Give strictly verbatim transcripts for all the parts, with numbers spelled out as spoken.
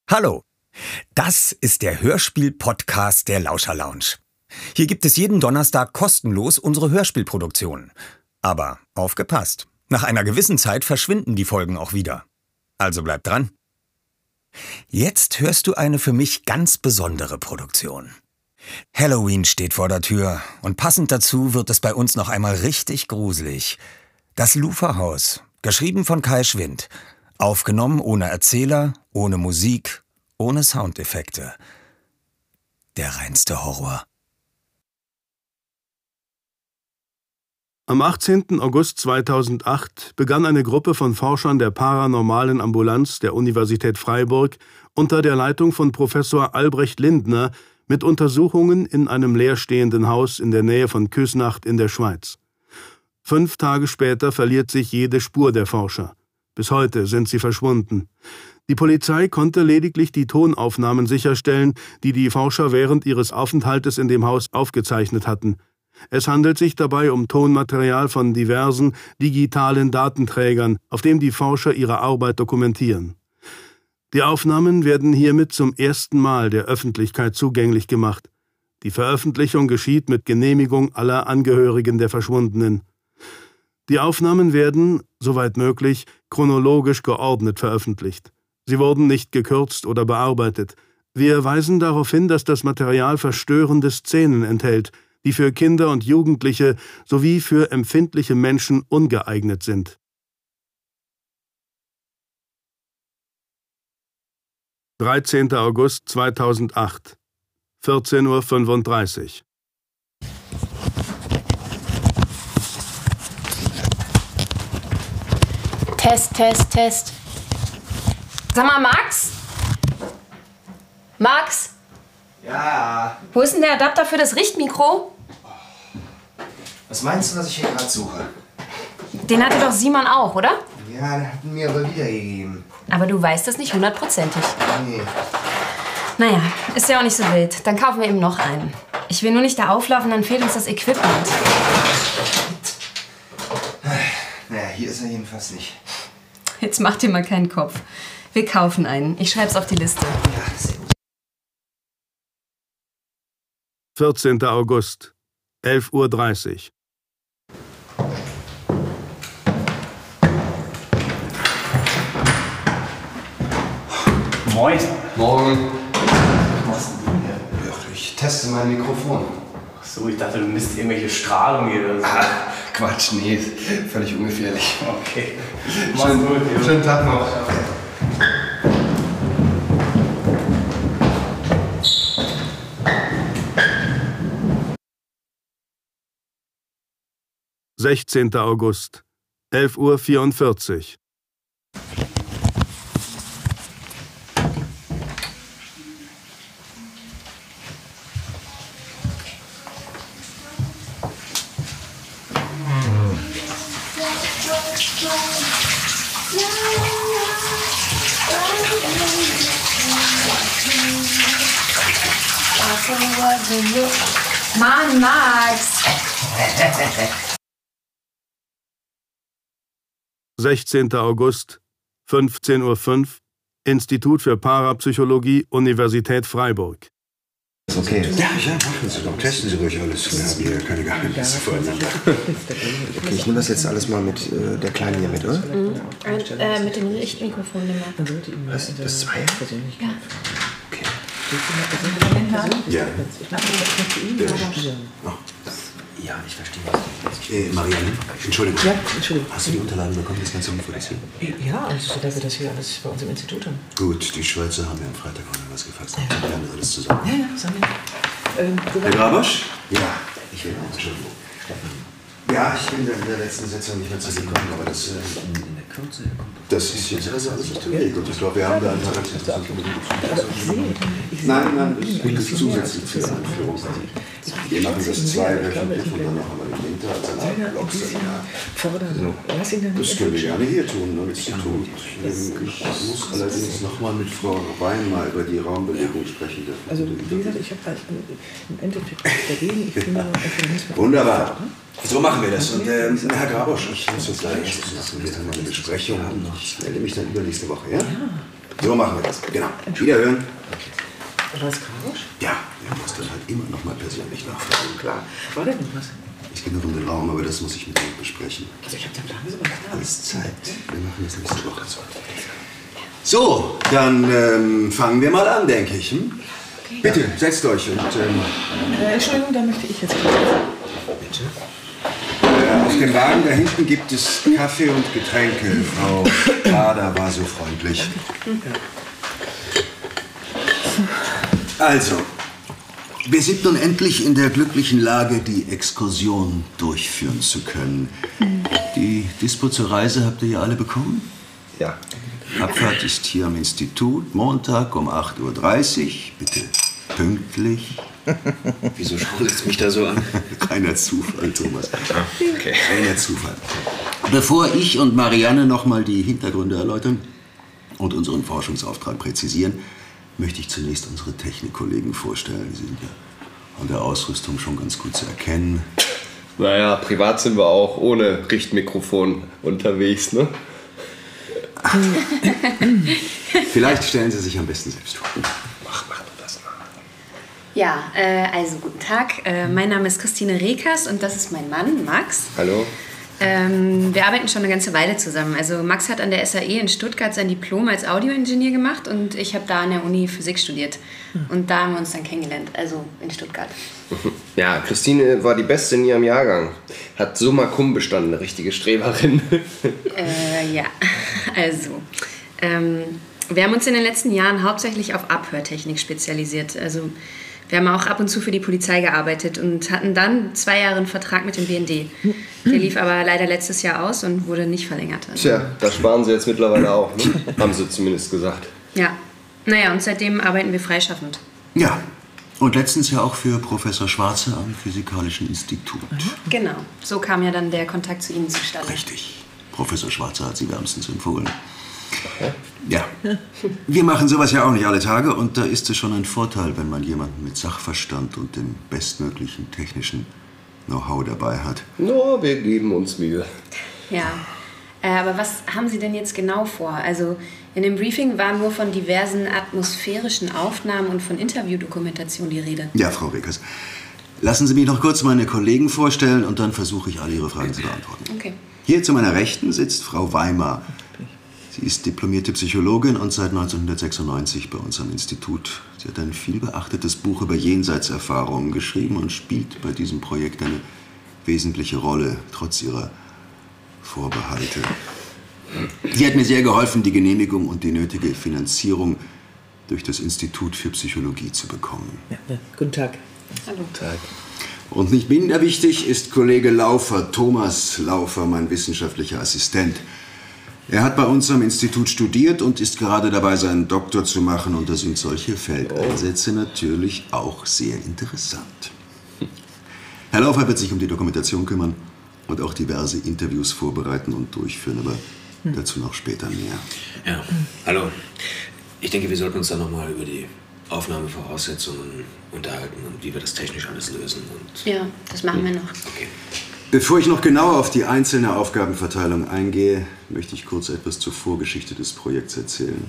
Hallo, das ist der Hörspiel-Podcast der Lauscher Lounge. Hier gibt es jeden Donnerstag kostenlos unsere Hörspielproduktionen. Aber aufgepasst, nach einer gewissen Zeit verschwinden die Folgen auch wieder. Also bleib dran. Jetzt hörst du eine für mich ganz besondere Produktion. Halloween steht vor der Tür und passend dazu wird es bei uns noch einmal richtig gruselig. Das Luferhaus, geschrieben von Kai Schwind. Aufgenommen ohne Erzähler, ohne Musik, ohne Soundeffekte. Der reinste Horror. Am achtzehnten August zweitausendacht begann eine Gruppe von Forschern der paranormalen Ambulanz der Universität Freiburg unter der Leitung von Professor Albrecht Lindner mit Untersuchungen in einem leerstehenden Haus in der Nähe von Küsnacht in der Schweiz. Fünf Tage später verliert sich jede Spur der Forscher. Bis heute sind sie verschwunden. Die Polizei konnte lediglich die Tonaufnahmen sicherstellen, die die Forscher während ihres Aufenthaltes in dem Haus aufgezeichnet hatten. Es handelt sich dabei um Tonmaterial von diversen digitalen Datenträgern, auf dem die Forscher ihre Arbeit dokumentieren. Die Aufnahmen werden hiermit zum ersten Mal der Öffentlichkeit zugänglich gemacht. Die Veröffentlichung geschieht mit Genehmigung aller Angehörigen der Verschwundenen. Die Aufnahmen werden, soweit möglich, chronologisch geordnet veröffentlicht. Sie wurden nicht gekürzt oder bearbeitet. Wir weisen darauf hin, dass das Material verstörende Szenen enthält, die für Kinder und Jugendliche sowie für empfindliche Menschen ungeeignet sind. dreizehnter August zweitausendacht, vierzehn Uhr fünfunddreißig. Test, Test, Test. Sag mal, Max? Max? Ja. Wo ist denn der Adapter für das Richtmikro? Was meinst du, was ich hier gerade suche? Den hatte doch Simon auch, oder? Ja, den hat mir aber wiedergegeben. Aber du weißt das nicht hundertprozentig. Nee. Naja, ist ja auch nicht so wild. Dann kaufen wir eben noch einen. Ich will nur nicht da auflaufen, dann fehlt uns das Equipment. Naja, hier ist er jedenfalls nicht. Jetzt mach dir mal keinen Kopf. Wir kaufen einen. Ich schreib's auf die Liste. Ja, sehr gut. vierzehnter August, elf Uhr dreißig. Moin. Morgen. Was machst du denn hier? Ach, ich teste mein Mikrofon. Ach so, ich dachte, du misst irgendwelche Strahlung hier oder so. Ah, Quatsch, nee, völlig ungefährlich. Okay. Schönen, gut, jo. schönen Tag noch. sechzehnter August, elf Uhr vierundvierzig. Mann, Max! sechzehnter August, fünfzehn Uhr fünf, Institut für Parapsychologie, Universität Freiburg. Ist okay. Ja, ja, machen Sie doch. Testen Sie ruhig alles. Wir haben hier keine Geheimnisse voreinander. Okay, ich nehme das jetzt alles mal mit äh, der Kleinen hier mit, oder? Mhm. Und, äh, mit dem Richtmikrofon nimmer. Was? Das Zweier? Ja. Okay. Ja. Oh. Ja, ich verstehe was. Äh, Marianne, Entschuldigung. Ja, Entschuldigung. Hast du die Unterlagen bekommen, das ganze Umfang? Ja, also so, dass wir das hier alles bei uns im Institut haben. Gut, die Schweizer haben ja am Freitag auch noch was gefasst. Ja. Wir haben alles zusammen. Ja, ja, sagen wir. Ähm, Herr Grabosch? Ja, ich will Entschuldigung. Ja, ich bin in der letzten Sitzung nicht mehr zu gekommen, aber das, äh, das ist jetzt also alles auf dem Weg. Und ich glaube, wir haben da ein paar Nein, nein, das ist zusätzlich zur Einführung. Wir machen das zweiwöchentlich und dann noch einmal im Winter als eine Art Blogseminar. Das können wir gerne hier tun, damit es tut. Ich muss allerdings noch mal mit Frau Wein mal über die Raumbelegung sprechen. Also, wie gesagt, ich habe halt im Endeffekt dagegen. Ich bin nur einfach. Wunderbar. So machen wir das. Und äh, Herr Grabosch, ich muss jetzt leider Schluss machen. Wir haben eine Besprechung. Ich melde mich dann übernächste Woche, ja? Ja. So machen wir das. Genau. Wiederhören. Was, Kraus? Ja, er muss dann halt immer noch mal persönlich nachfragen. Klar. War denn noch was? Ich gehe noch um den Raum, aber das muss ich mit ihm besprechen. Also ich hab den Plan so klar. Alles Zeit. Wir machen das nächste Woche. So, dann ähm, fangen wir mal an, denke ich. Hm? Okay. Bitte, setzt euch und... Ähm, äh, Entschuldigung, da möchte ich jetzt... Bitte? Äh, auf dem Wagen da hinten gibt es Kaffee und Getränke. Frau Bader war so freundlich. Also, wir sind nun endlich in der glücklichen Lage, die Exkursion durchführen zu können. Die Dispo zur Reise habt ihr ja alle bekommen? Ja. Abfahrt ist hier am Institut, Montag um acht Uhr dreißig. Bitte pünktlich. Wieso schauen Sie jetzt mich da so an? Reiner Zufall, Thomas. Ah, okay. Reiner Zufall. Bevor ich und Marianne noch mal die Hintergründe erläutern und unseren Forschungsauftrag präzisieren, möchte ich zunächst unsere Technikkollegen vorstellen. Sie sind ja an der Ausrüstung schon ganz gut zu erkennen. Naja, privat sind wir auch ohne Richtmikrofon unterwegs, ne? Vielleicht stellen Sie sich am besten selbst vor. Mach, mach das mal. Ja, äh, also guten Tag. Äh, mein Name ist Christine Rekers und das ist mein Mann, Max. Hallo. Ähm, wir arbeiten schon eine ganze Weile zusammen. Also Max hat an der S A E in Stuttgart sein Diplom als Audioingenieur gemacht und ich habe da an der Uni Physik studiert. Und da haben wir uns dann kennengelernt, also in Stuttgart. Ja, Christine war die Beste in ihrem Jahrgang. Hat Summa Cum bestanden, eine richtige Streberin. äh, ja, also ähm, wir haben uns in den letzten Jahren hauptsächlich auf Abhörtechnik spezialisiert. Also wir haben auch ab und zu für die Polizei gearbeitet und hatten dann zwei Jahre einen Vertrag mit dem B N D. Der lief aber leider letztes Jahr aus und wurde nicht verlängert. Also, Tja, da sparen sie jetzt mittlerweile auch, ne? Haben sie zumindest gesagt. ja, naja, und seitdem arbeiten wir freischaffend. Ja, und letztens ja auch für Professor Schwarze am Physikalischen Institut. Genau, so kam ja dann der Kontakt zu Ihnen zustande. Richtig. Professor Schwarze hat Sie wärmstens empfohlen. Ja, wir machen sowas ja auch nicht alle Tage und da ist es schon ein Vorteil, wenn man jemanden mit Sachverstand und dem bestmöglichen technischen Know-how dabei hat. No, wir geben uns Mühe. Ja, äh, aber was haben Sie denn jetzt genau vor? Also in dem Briefing war nur von diversen atmosphärischen Aufnahmen und von Interviewdokumentation die Rede. Ja, Frau Rekers, lassen Sie mich noch kurz meine Kollegen vorstellen und dann versuche ich, alle Ihre Fragen zu beantworten. Okay. Hier zu meiner Rechten sitzt Frau Weimar. Sie ist diplomierte Psychologin und seit neunzehnhundertsechsundneunzig bei uns am Institut. Sie hat ein vielbeachtetes Buch über Jenseitserfahrungen geschrieben und spielt bei diesem Projekt eine wesentliche Rolle, trotz ihrer Vorbehalte. Sie hat mir sehr geholfen, die Genehmigung und die nötige Finanzierung durch das Institut für Psychologie zu bekommen. Ja, ja. Guten Tag. Hallo. Tag. Und nicht minder wichtig ist Kollege Laufer, Thomas Laufer, mein wissenschaftlicher Assistent. Er hat bei uns am Institut studiert und ist gerade dabei, seinen Doktor zu machen. Und da sind solche Feldeinsätze natürlich auch sehr interessant. Herr Laufer wird sich um die Dokumentation kümmern und auch diverse Interviews vorbereiten und durchführen. Aber dazu noch später mehr. Ja, hallo. Ich denke, wir sollten uns dann nochmal über die Aufnahmevoraussetzungen unterhalten und wie wir das technisch alles lösen. Und Ja, das machen wir noch. okay. Bevor ich noch genauer auf die einzelne Aufgabenverteilung eingehe, möchte ich kurz etwas zur Vorgeschichte des Projekts erzählen.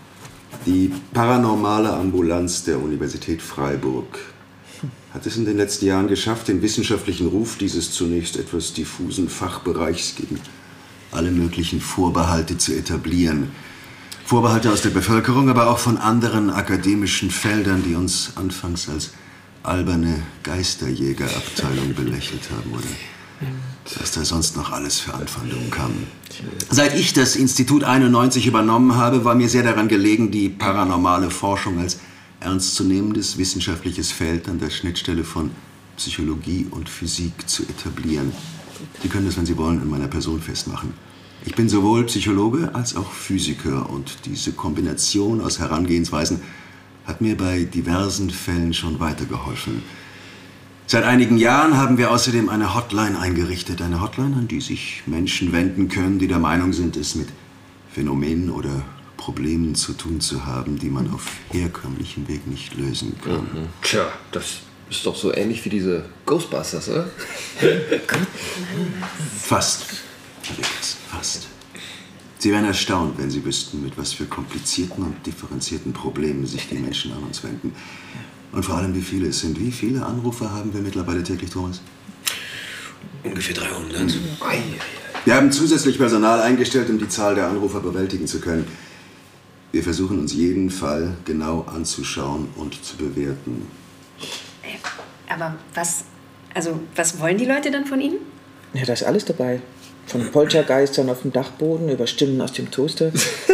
Die paranormale Ambulanz der Universität Freiburg hat es in den letzten Jahren geschafft, den wissenschaftlichen Ruf dieses zunächst etwas diffusen Fachbereichs gegen alle möglichen Vorbehalte zu etablieren. Vorbehalte aus der Bevölkerung, aber auch von anderen akademischen Feldern, die uns anfangs als alberne Geisterjägerabteilung belächelt haben, oder was da sonst noch alles für Anfeindungen kamen. Seit ich das Institut einundneunzig übernommen habe, war mir sehr daran gelegen, die paranormale Forschung als ernstzunehmendes wissenschaftliches Feld an der Schnittstelle von Psychologie und Physik zu etablieren. Sie können das, wenn Sie wollen, in meiner Person festmachen. Ich bin sowohl Psychologe als auch Physiker und diese Kombination aus Herangehensweisen hat mir bei diversen Fällen schon weitergeholfen. Seit einigen Jahren haben wir außerdem eine Hotline eingerichtet. Eine Hotline, an die sich Menschen wenden können, die der Meinung sind, es mit Phänomenen oder Problemen zu tun zu haben, die man auf herkömmlichem Weg nicht lösen kann. Mhm. Tja, das ist doch so ähnlich wie diese Ghostbusters, oder? Fast. Fast. Sie wären erstaunt, wenn Sie wüssten, mit was für komplizierten und differenzierten Problemen sich die Menschen an uns wenden. Und vor allem, wie viele es sind. Wie viele Anrufe haben wir mittlerweile täglich, Thomas? Ungefähr dreihundert. Mhm. Wir haben zusätzlich Personal eingestellt, um die Zahl der Anrufer bewältigen zu können. Wir versuchen uns jeden Fall genau anzuschauen und zu bewerten. Aber was, also, was wollen die Leute dann von Ihnen? Ja, da ist alles dabei. Von Poltergeistern auf dem Dachboden über Stimmen aus dem Toaster.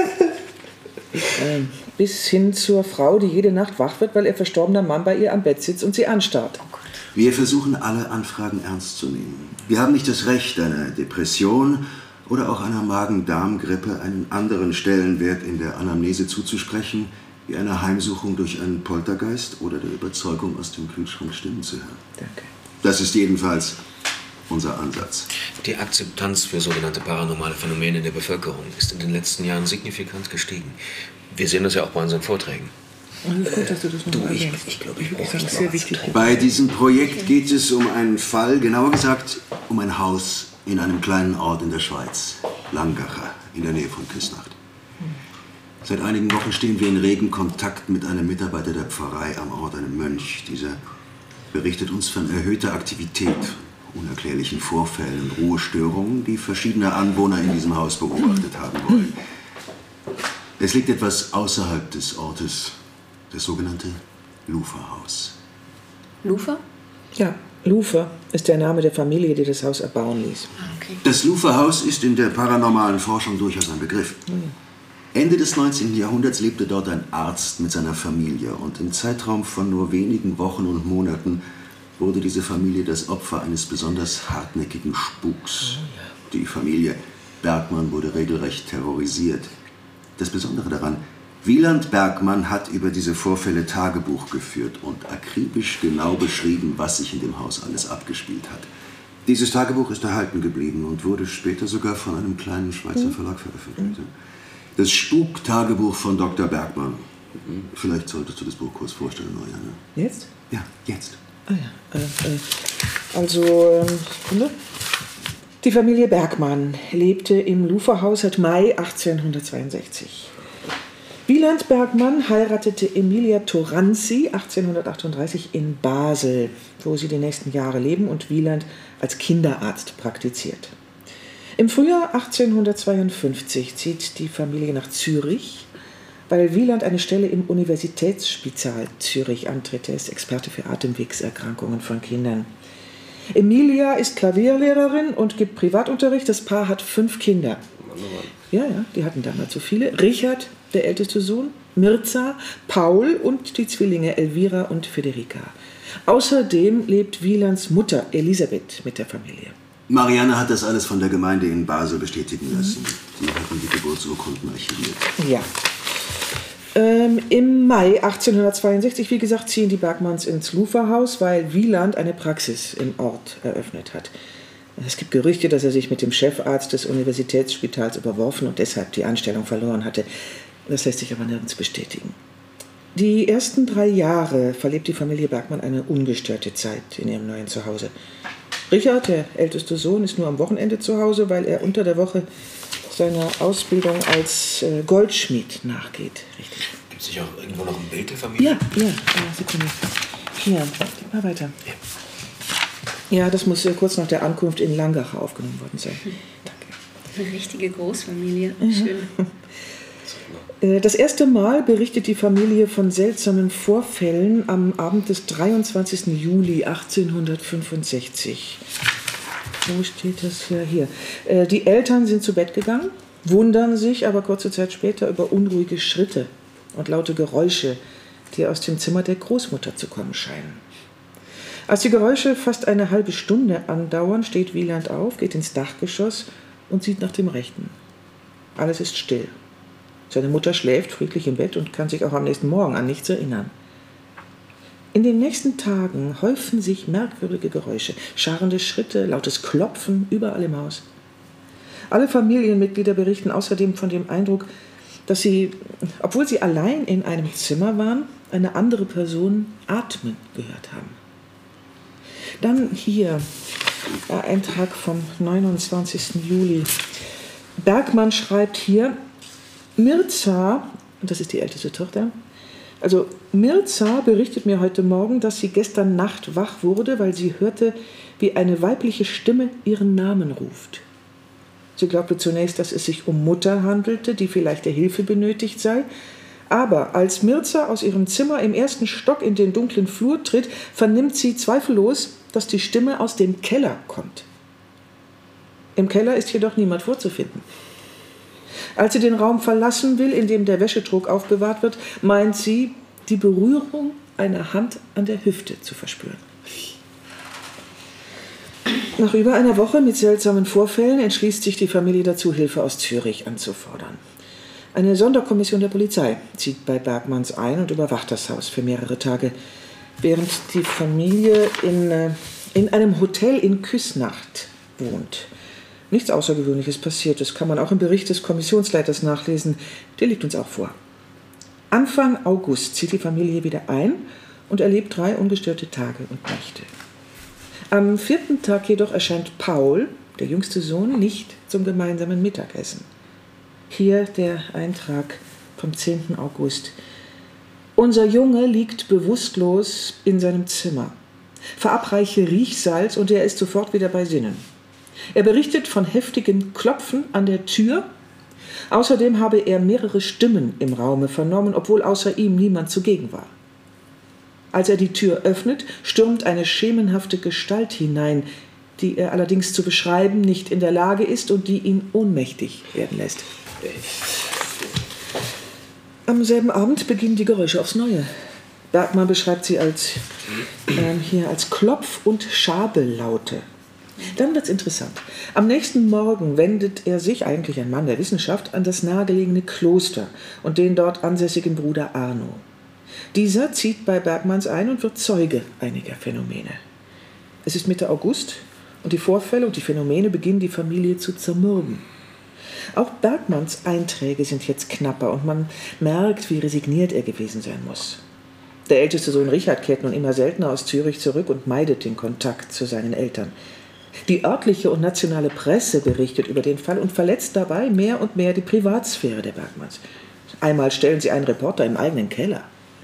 äh, bis hin zur Frau, die jede Nacht wach wird, weil ihr verstorbener Mann bei ihr am Bett sitzt und sie anstarrt. Oh Gott. Wir versuchen, alle Anfragen ernst zu nehmen. Wir haben nicht das Recht, einer Depression oder auch einer Magen-Darm-Grippe einen anderen Stellenwert in der Anamnese zuzusprechen, wie einer Heimsuchung durch einen Poltergeist oder der Überzeugung, aus dem Kühlschrank Stimmen zu hören. Danke. Das ist jedenfalls unser Ansatz. Die Akzeptanz für sogenannte paranormale Phänomene in der Bevölkerung ist in den letzten Jahren signifikant gestiegen. Wir sehen das ja auch bei unseren Vorträgen. Und gut, dass du das noch ich, erwähnst. ich glaube, ich Das brauche ist sehr wichtig. Bei diesem Projekt geht es um einen Fall, genauer gesagt um ein Haus in einem kleinen Ort in der Schweiz, Langacher, in der Nähe von Küsnacht. Seit einigen Wochen stehen wir in regem Kontakt mit einem Mitarbeiter der Pfarrei am Ort, einem Mönch. Dieser berichtet uns von erhöhter Aktivität, unerklärlichen Vorfällen, Ruhestörungen, die verschiedene Anwohner in diesem Haus beobachtet haben wollen. Es liegt etwas außerhalb des Ortes, das sogenannte Luferhaus. Lufer? Ja, Lufer ist der Name der Familie, die das Haus erbauen ließ. Ah, okay. Das Luferhaus ist in der paranormalen Forschung durchaus ein Begriff. Ende des neunzehnten Jahrhunderts lebte dort ein Arzt mit seiner Familie und im Zeitraum von nur wenigen Wochen und Monaten wurde diese Familie das Opfer eines besonders hartnäckigen Spuks. Die Familie Bergmann wurde regelrecht terrorisiert. Das Besondere daran, Wieland Bergmann hat über diese Vorfälle Tagebuch geführt und akribisch genau beschrieben, was sich in dem Haus alles abgespielt hat. Dieses Tagebuch ist erhalten geblieben und wurde später sogar von einem kleinen Schweizer Verlag veröffentlicht. Das Spuk-Tagebuch von Doktor Bergmann. Vielleicht solltest du das Buch kurz vorstellen, Marianne. Jetzt? Ja, jetzt. Ah ja. Äh, äh, also, äh, Sekunde. Die Familie Bergmann lebte im Luferhaus seit Mai achtzehnhundertzweiundsechzig. Wieland Bergmann heiratete Emilia Toranzi achtzehnhundertachtunddreißig in Basel, wo sie die nächsten Jahre leben und Wieland als Kinderarzt praktiziert. Im Frühjahr achtzehnhundertzweiundfünfzig zieht die Familie nach Zürich, weil Wieland eine Stelle im Universitätsspital Zürich antritt. Er ist Experte für Atemwegserkrankungen von Kindern. Emilia ist Klavierlehrerin und gibt Privatunterricht. Das Paar hat fünf Kinder. Ja, ja, die hatten damals so viele. Richard, der älteste Sohn, Mirza, Paul und die Zwillinge Elvira und Federica. Außerdem lebt Wielands Mutter Elisabeth mit der Familie. Marianne hat das alles von der Gemeinde in Basel bestätigen lassen. Sie hatten die Geburtsurkunden archiviert. Ja. Ähm, Im Mai achtzehnhundertzweiundsechzig, wie gesagt, ziehen die Bergmanns ins Luferhaus, weil Wieland eine Praxis im Ort eröffnet hat. Es gibt Gerüchte, dass er sich mit dem Chefarzt des Universitätsspitals überworfen und deshalb die Anstellung verloren hatte. Das lässt sich aber nirgends bestätigen. Die ersten drei Jahre verlebt die Familie Bergmann eine ungestörte Zeit in ihrem neuen Zuhause. Richard, der älteste Sohn, ist nur am Wochenende zu Hause, weil er unter der Woche seiner Ausbildung als äh, Goldschmied nachgeht. Richtig. Gibt es nicht auch irgendwo noch ein Bild der Familie? Ja, ja, ja, Sekunde. Hier, gib mal weiter. Ja, ja, das muss äh, kurz nach der Ankunft in Langach aufgenommen worden sein. Danke. Eine richtige Großfamilie. Schön. Das erste Mal berichtet die Familie von seltsamen Vorfällen am Abend des dreiundzwanzigsten Juli achtzehnhundertfünfundsechzig. Wo steht das hier? Hier. Die Eltern sind zu Bett gegangen, wundern sich aber kurze Zeit später über unruhige Schritte und laute Geräusche, die aus dem Zimmer der Großmutter zu kommen scheinen. Als die Geräusche fast eine halbe Stunde andauern, steht Wieland auf, geht ins Dachgeschoss und sieht nach dem Rechten. Alles ist still. Seine Mutter schläft friedlich im Bett und kann sich auch am nächsten Morgen an nichts erinnern. In den nächsten Tagen häufen sich merkwürdige Geräusche, scharrende Schritte, lautes Klopfen überall im Haus. Alle Familienmitglieder berichten außerdem von dem Eindruck, dass sie, obwohl sie allein in einem Zimmer waren, eine andere Person atmen gehört haben. Dann hier ein Eintrag vom neunundzwanzigsten Juli. Bergmann schreibt hier, Mirza, und das ist die älteste Tochter, also Mirza berichtet mir heute Morgen, dass sie gestern Nacht wach wurde, weil sie hörte, wie eine weibliche Stimme ihren Namen ruft. Sie glaubte zunächst, dass es sich um Mutter handelte, die vielleicht der Hilfe benötigt sei. Aber als Mirza aus ihrem Zimmer im ersten Stock in den dunklen Flur tritt, vernimmt sie zweifellos, dass die Stimme aus dem Keller kommt. Im Keller ist jedoch niemand vorzufinden. Als sie den Raum verlassen will, in dem der Wäschetrog aufbewahrt wird, meint sie, die Berührung einer Hand an der Hüfte zu verspüren. Nach über einer Woche mit seltsamen Vorfällen entschließt sich die Familie dazu, Hilfe aus Zürich anzufordern. Eine Sonderkommission der Polizei zieht bei Bergmanns ein und überwacht das Haus für mehrere Tage, während die Familie in, in einem Hotel in Küsnacht wohnt. Nichts Außergewöhnliches passiert, das kann man auch im Bericht des Kommissionsleiters nachlesen, der liegt uns auch vor. Anfang August zieht die Familie wieder ein und erlebt drei ungestörte Tage und Nächte. Am vierten Tag jedoch erscheint Paul, der jüngste Sohn, nicht zum gemeinsamen Mittagessen. Hier der Eintrag vom zehnten August. Unser Junge liegt bewusstlos in seinem Zimmer. Verabreiche Riechsalz und er ist sofort wieder bei Sinnen. Er berichtet von heftigen Klopfen an der Tür. Außerdem habe er mehrere Stimmen im Raume vernommen, obwohl außer ihm niemand zugegen war. Als er die Tür öffnet, stürmt eine schemenhafte Gestalt hinein, die er allerdings zu beschreiben nicht in der Lage ist und die ihn ohnmächtig werden lässt. Am selben Abend beginnen die Geräusche aufs Neue. Bergmann beschreibt sie als, äh, hier als Klopf- und Schabellaute. Dann wird's interessant. Am nächsten Morgen wendet er sich, eigentlich ein Mann der Wissenschaft, an das nahegelegene Kloster und den dort ansässigen Bruder Arno. Dieser zieht bei Bergmanns ein und wird Zeuge einiger Phänomene. Es ist Mitte August und die Vorfälle und die Phänomene beginnen die Familie zu zermürben. Auch Bergmanns Einträge sind jetzt knapper und man merkt, wie resigniert er gewesen sein muss. Der älteste Sohn Richard kehrt nun immer seltener aus Zürich zurück und meidet den Kontakt zu seinen Eltern. Die örtliche und nationale Presse berichtet über den Fall und verletzt dabei mehr und mehr die Privatsphäre der Bergmanns. Einmal stellen sie einen Reporter im eigenen Keller.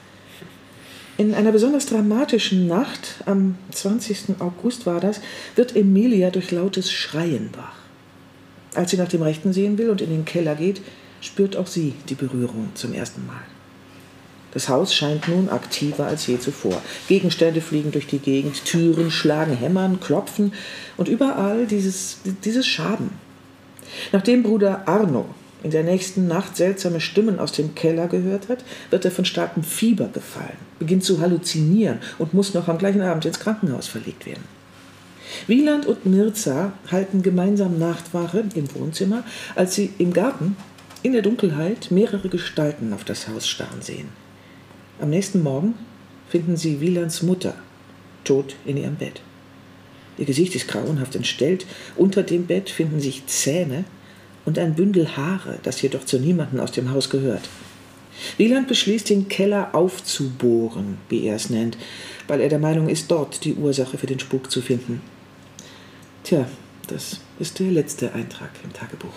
In einer besonders dramatischen Nacht, am zwanzigsten August war das, wird Emilia durch lautes Schreien wach. Als sie nach dem Rechten sehen will und in den Keller geht, spürt auch sie die Berührung zum ersten Mal. Das Haus scheint nun aktiver als je zuvor. Gegenstände fliegen durch die Gegend, Türen schlagen, hämmern, klopfen und überall dieses, dieses Schaben. Nachdem Bruder Arno in der nächsten Nacht seltsame Stimmen aus dem Keller gehört hat, wird er von starkem Fieber befallen, beginnt zu halluzinieren und muss noch am gleichen Abend ins Krankenhaus verlegt werden. Wieland und Mirza halten gemeinsam Nachtwache im Wohnzimmer, als sie im Garten in der Dunkelheit mehrere Gestalten auf das Haus starren sehen. Am nächsten Morgen finden sie Wielands Mutter tot in ihrem Bett. Ihr Gesicht ist grauenhaft entstellt, unter dem Bett finden sich Zähne und ein Bündel Haare, das jedoch zu niemandem aus dem Haus gehört. Wieland beschließt, den Keller aufzubohren, wie er es nennt, weil er der Meinung ist, dort die Ursache für den Spuk zu finden. Tja, das ist der letzte Eintrag im Tagebuch.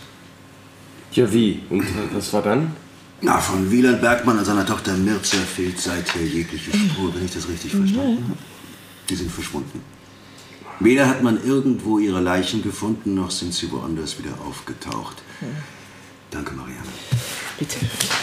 Ja, wie? Und was war dann? Na, von Wieland Bergmann und seiner Tochter Mirza fehlt seither jegliche Spur, wenn ich das richtig verstanden habe. Die sind verschwunden. Weder hat man irgendwo ihre Leichen gefunden, noch sind sie woanders wieder aufgetaucht. Danke, Marianne. Bitte.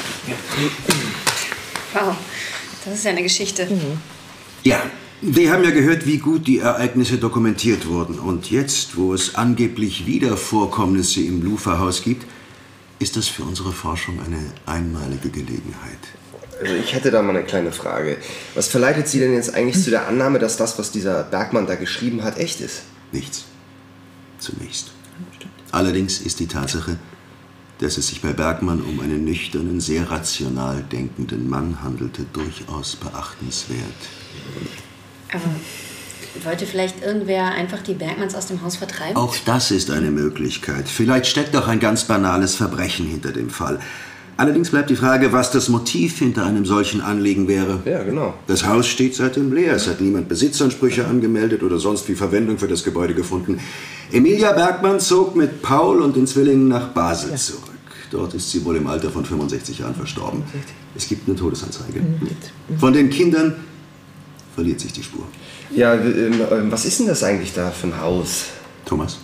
Wow, das ist ja eine Geschichte. Ja, wir haben ja gehört, wie gut die Ereignisse dokumentiert wurden. Und jetzt, wo es angeblich wieder Vorkommnisse im Lufa-Haus gibt, ist das für unsere Forschung eine einmalige Gelegenheit. Also ich hätte da mal eine kleine Frage. Was verleitet Sie denn jetzt eigentlich zu der Annahme, dass das, was dieser Bergmann da geschrieben hat, echt ist? Nichts. Zunächst. Allerdings ist die Tatsache, dass es sich bei Bergmann um einen nüchternen, sehr rational denkenden Mann handelte, durchaus beachtenswert. Aber wollte vielleicht irgendwer einfach die Bergmanns aus dem Haus vertreiben? Auch das ist eine Möglichkeit. Vielleicht steckt auch ein ganz banales Verbrechen hinter dem Fall. Allerdings bleibt die Frage, was das Motiv hinter einem solchen Anliegen wäre. Ja, genau. Das Haus steht seitdem leer. Es hat niemand Besitzansprüche angemeldet oder sonst wie Verwendung für das Gebäude gefunden. Emilia Bergmann zog mit Paul und den Zwillingen nach Basel zurück. Dort ist sie wohl im Alter von fünfundsechzig Jahren verstorben. Es gibt eine Todesanzeige. Von den Kindern verliert sich die Spur. Ja, ähm, was ist denn das eigentlich da für ein Haus? Thomas?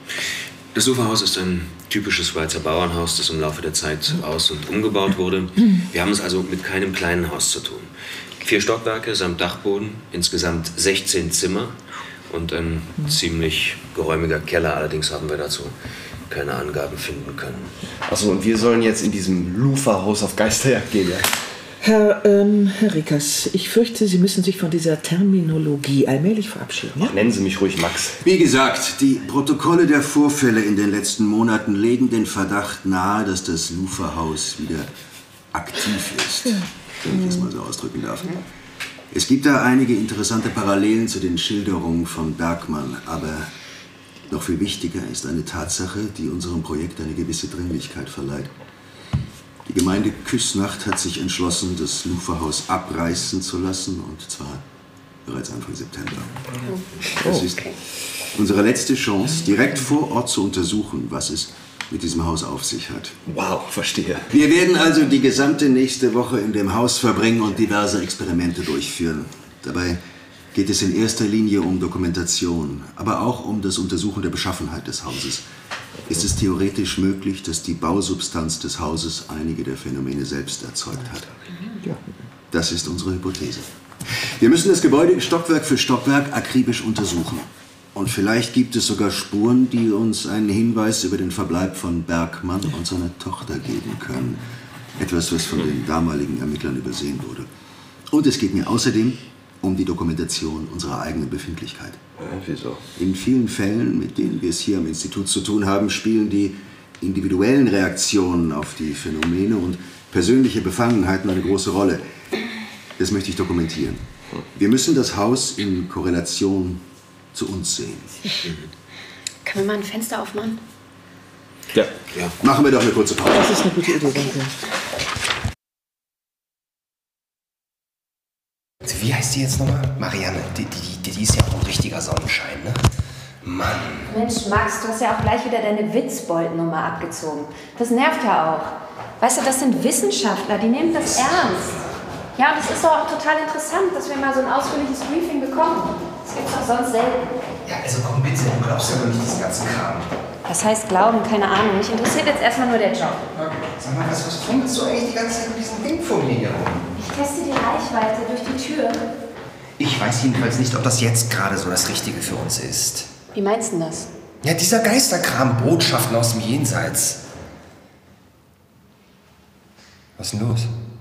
Das Uferhaus ist ein typisches Schweizer Bauernhaus, das im Laufe der Zeit aus- und umgebaut wurde. Wir haben es also mit keinem kleinen Haus zu tun. Vier Stockwerke samt Dachboden, insgesamt sechzehn Zimmer und ein ziemlich geräumiger Keller. Allerdings haben wir dazu keine Angaben finden können. Achso, und wir sollen jetzt in diesem Lufa-Haus auf Geisterjagd gehen, ja? Herr, ähm, Herr Rickers, ich fürchte, Sie müssen sich von dieser Terminologie allmählich verabschieden. Ja? Ach, nennen Sie mich ruhig Max. Wie gesagt, die Protokolle der Vorfälle in den letzten Monaten legen den Verdacht nahe, dass das Lufa-Haus wieder aktiv ist, wenn ich es mal so ausdrücken darf. Es gibt da einige interessante Parallelen zu den Schilderungen von Bergmann, aber noch viel wichtiger ist eine Tatsache, die unserem Projekt eine gewisse Dringlichkeit verleiht. Die Gemeinde Küssnacht hat sich entschlossen, das Lufa-Haus abreißen zu lassen, und zwar bereits Anfang September. Das ist unsere letzte Chance, direkt vor Ort zu untersuchen, was es mit diesem Haus auf sich hat. Wow, verstehe. Wir werden also die gesamte nächste Woche in dem Haus verbringen und diverse Experimente durchführen. Dabei geht es in erster Linie um Dokumentation, aber auch um das Untersuchen der Beschaffenheit des Hauses. Ist es theoretisch möglich, dass die Bausubstanz des Hauses einige der Phänomene selbst erzeugt hat? Das ist unsere Hypothese. Wir müssen das Gebäude Stockwerk für Stockwerk akribisch untersuchen. Und vielleicht gibt es sogar Spuren, die uns einen Hinweis über den Verbleib von Bergmann und seiner Tochter geben können. Etwas, was von den damaligen Ermittlern übersehen wurde. Und es geht mir außerdem um die Dokumentation unserer eigenen Befindlichkeit. Ja, wieso? In vielen Fällen, mit denen wir es hier am Institut zu tun haben, spielen die individuellen Reaktionen auf die Phänomene und persönliche Befangenheiten eine große Rolle. Das möchte ich dokumentieren. Wir müssen das Haus in Korrelation zu uns sehen. Können wir mal ein Fenster aufmachen? Ja. Ja. Machen wir doch eine kurze Pause. Das ist eine gute Idee, danke. Wie heißt die jetzt nochmal? Marianne. Die, die, die ist ja auch ein richtiger Sonnenschein, ne? Mann. Mensch, Max, du hast ja auch gleich wieder deine Witzbold-Nummer abgezogen. Das nervt ja auch. Weißt du, das sind Wissenschaftler, die nehmen das ernst. Ja, und es ist doch auch total interessant, dass wir mal so ein ausführliches Briefing bekommen. Das gibt's doch sonst selten. Ja, also komm bitte, du glaubst ja doch nicht diesen ganzen Kram. Was heißt glauben? Keine Ahnung. Mich interessiert jetzt erstmal nur der Job. Sag mal, was, was fummelst du eigentlich die ganze Zeit mit diesem Ding vor mir hier rum? Ich teste die Reichweite durch die Tür. Ich weiß jedenfalls nicht, ob das jetzt gerade so das Richtige für uns ist. Wie meinst du das? Ja, dieser Geisterkram, Botschaften aus dem Jenseits. Was ist denn los?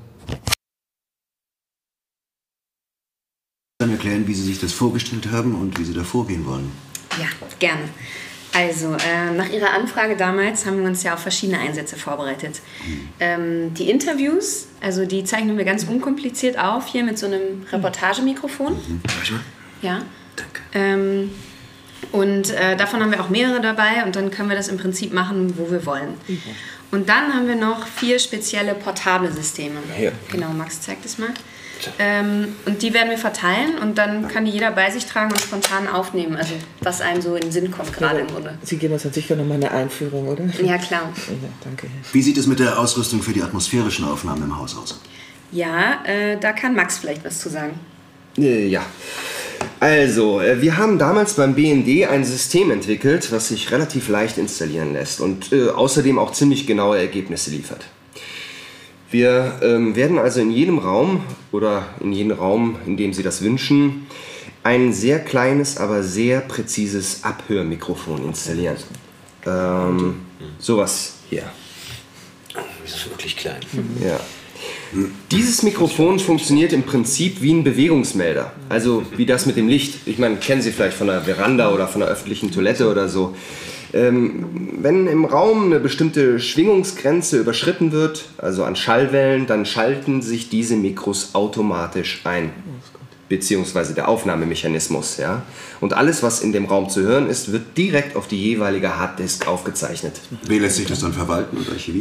Dann erklären, wie Sie sich das vorgestellt haben und wie Sie da vorgehen wollen. Ja, gerne. Also, äh, nach Ihrer Anfrage damals haben wir uns ja auf verschiedene Einsätze vorbereitet. Mhm. Ähm, die Interviews, also die zeichnen wir ganz unkompliziert auf, hier mit so einem Reportagemikrofon. Mhm. Ja. Danke. Ähm, und äh, davon haben wir auch mehrere dabei und dann können wir das im Prinzip machen, wo wir wollen. Mhm. Und dann haben wir noch vier spezielle portable Systeme. Hier. Genau, Max zeigt es mal. Ähm, und die werden wir verteilen und dann kann die jeder bei sich tragen und spontan aufnehmen, also was einem so in den Sinn kommt gerade im Grunde. Sie geben uns dann sicher noch mal eine Einführung, oder? Ja, klar. Ja, danke. Wie sieht es mit der Ausrüstung für die atmosphärischen Aufnahmen im Haus aus? Ja, äh, da kann Max vielleicht was zu sagen. Äh, ja. Also, äh, wir haben damals beim B N D ein System entwickelt, was sich relativ leicht installieren lässt und äh, außerdem auch ziemlich genaue Ergebnisse liefert. Wir ähm, werden also in jedem Raum oder in jedem Raum, in dem Sie das wünschen, ein sehr kleines, aber sehr präzises Abhörmikrofon installieren. Ähm, sowas hier. Das ist wirklich klein. Ja. Dieses Mikrofon funktioniert im Prinzip wie ein Bewegungsmelder. Also wie das mit dem Licht. Ich meine, kennen Sie vielleicht von der Veranda oder von der öffentlichen Toilette oder so. Ähm, wenn im Raum eine bestimmte Schwingungsgrenze überschritten wird, also an Schallwellen, dann schalten sich diese Mikros automatisch ein. Beziehungsweise der Aufnahmemechanismus. Ja? Und alles, was in dem Raum zu hören ist, wird direkt auf die jeweilige Harddisk aufgezeichnet. Wie lässt sich das dann verwalten und archivieren?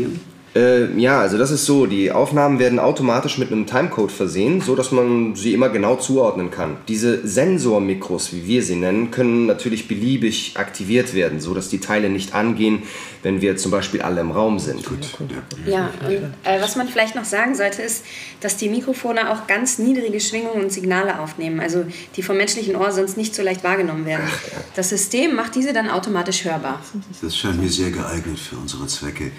Äh, ja, also das ist so, die Aufnahmen werden automatisch mit einem Timecode versehen, so dass man sie immer genau zuordnen kann. Diese Sensormikros, wie wir sie nennen, können natürlich beliebig aktiviert werden, so dass die Teile nicht angehen, wenn wir zum Beispiel alle im Raum sind. Gut. Ja, und äh, was man vielleicht noch sagen sollte, ist, dass die Mikrofone auch ganz niedrige Schwingungen und Signale aufnehmen, also die vom menschlichen Ohr sonst nicht so leicht wahrgenommen werden. Das System macht diese dann automatisch hörbar. Das scheint mir sehr geeignet für unsere Zwecke.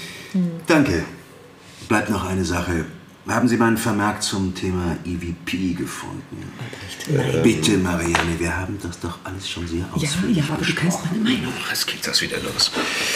Danke. Bleibt noch eine Sache. Haben Sie meinen Vermerk zum Thema E V P gefunden? Nein. Bitte, Marianne, wir haben das doch alles schon sehr ausführlich Ja, ja, aber du kennst meine Meinung. Was geht das wieder los?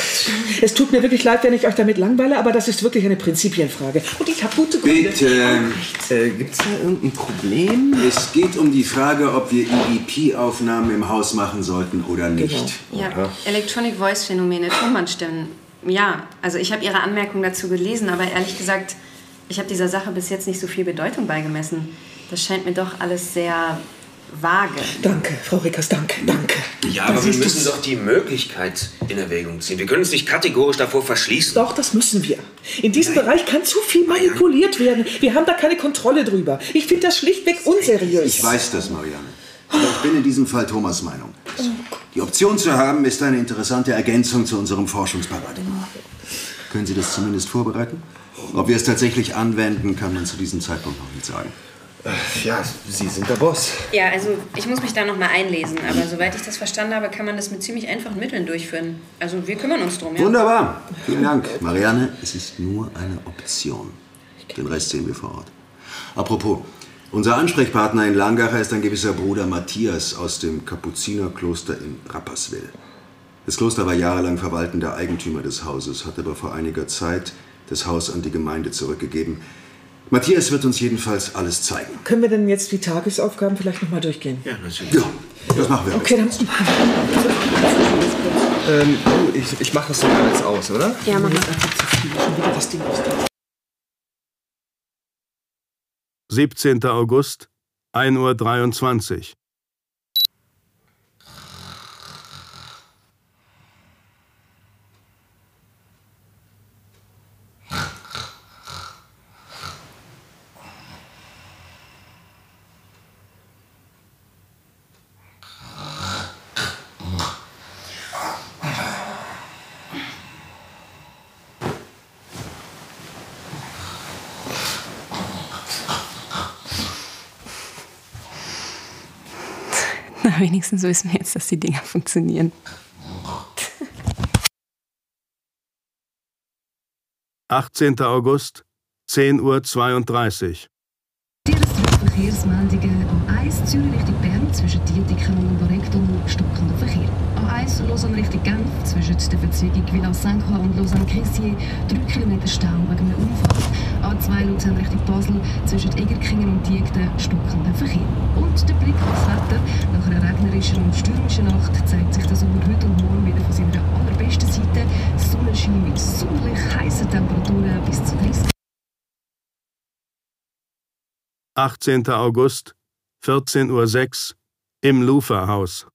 Es tut mir wirklich leid, wenn ich euch damit langweile, aber das ist wirklich eine Prinzipienfrage. Und ich habe gute Gründe. Bitte. Äh, Gibt es da irgendein Problem? Es geht um die Frage, ob wir E V P-Aufnahmen im Haus machen sollten oder nicht. Genau. Ja, Electronic Voice Phänomene, Tonbandstimmen. Ja, also ich habe Ihre Anmerkung dazu gelesen, aber ehrlich gesagt, ich habe dieser Sache bis jetzt nicht so viel Bedeutung beigemessen. Das scheint mir doch alles sehr vage. Danke, Frau Rickers, danke, danke. Ja, aber wir müssen doch die Möglichkeit in Erwägung ziehen. Wir können uns nicht kategorisch davor verschließen. Doch, das müssen wir. In diesem Nein. Bereich kann zu viel manipuliert werden. Wir haben da keine Kontrolle drüber. Ich finde das schlichtweg unseriös. Ich weiß das, Marianne. Aber ich bin in diesem Fall Thomas' Meinung. Die Option zu haben, ist eine interessante Ergänzung zu unserem Forschungsparadigma. Können Sie das zumindest vorbereiten? Ob wir es tatsächlich anwenden, kann man zu diesem Zeitpunkt noch nicht sagen. Ja, Sie sind der Boss. Ja, also ich muss mich da noch mal einlesen, aber soweit ich das verstanden habe, kann man das mit ziemlich einfachen Mitteln durchführen. Also wir kümmern uns drum, ja? Wunderbar. Vielen Dank. Marianne, es ist nur eine Option. Den Rest sehen wir vor Ort. Apropos, unser Ansprechpartner in Langacher ist ein gewisser Bruder Matthias aus dem Kapuzinerkloster in Rapperswil. Das Kloster war jahrelang verwaltender Eigentümer des Hauses, hat aber vor einiger Zeit das Haus an die Gemeinde zurückgegeben. Matthias wird uns jedenfalls alles zeigen. Können wir denn jetzt die Tagesaufgaben vielleicht noch mal durchgehen? Ja, natürlich. Ja, das machen wir. Okay, dann musst du... Ähm, oh, ich, ich mach das doch mal jetzt aus, oder? Ja, mach mal. siebzehnten August, ein Uhr dreiundzwanzig. Na, wenigstens wissen wir jetzt, dass die Dinger funktionieren. achtzehnten August, zehn Uhr zweiunddreißig. Verkehrsmeldungen A eins Zürich Richtung Bern zwischen Dietiken und Borektum stockender Verkehr. A eins Lausanne Richtung Genf zwischen der Verzweigung Villa Saint-Croix und Lausanne-Crissier drei Kilometer Stau wegen einem Unfall. A zwei Luzern Richtung Basel zwischen Egerkingen und Diegden stockender Verkehr. Und der Blick aufs Wetter. Nach einer regnerischen und stürmischen Nacht zeigt sich der Sommer heute und morgen wieder von seiner allerbesten Seite. Sonnenschein mit sommerlich heißen Temperaturen bis zu dreißig. achtzehnten August, vierzehn Uhr sechs, im Lufa-Haus.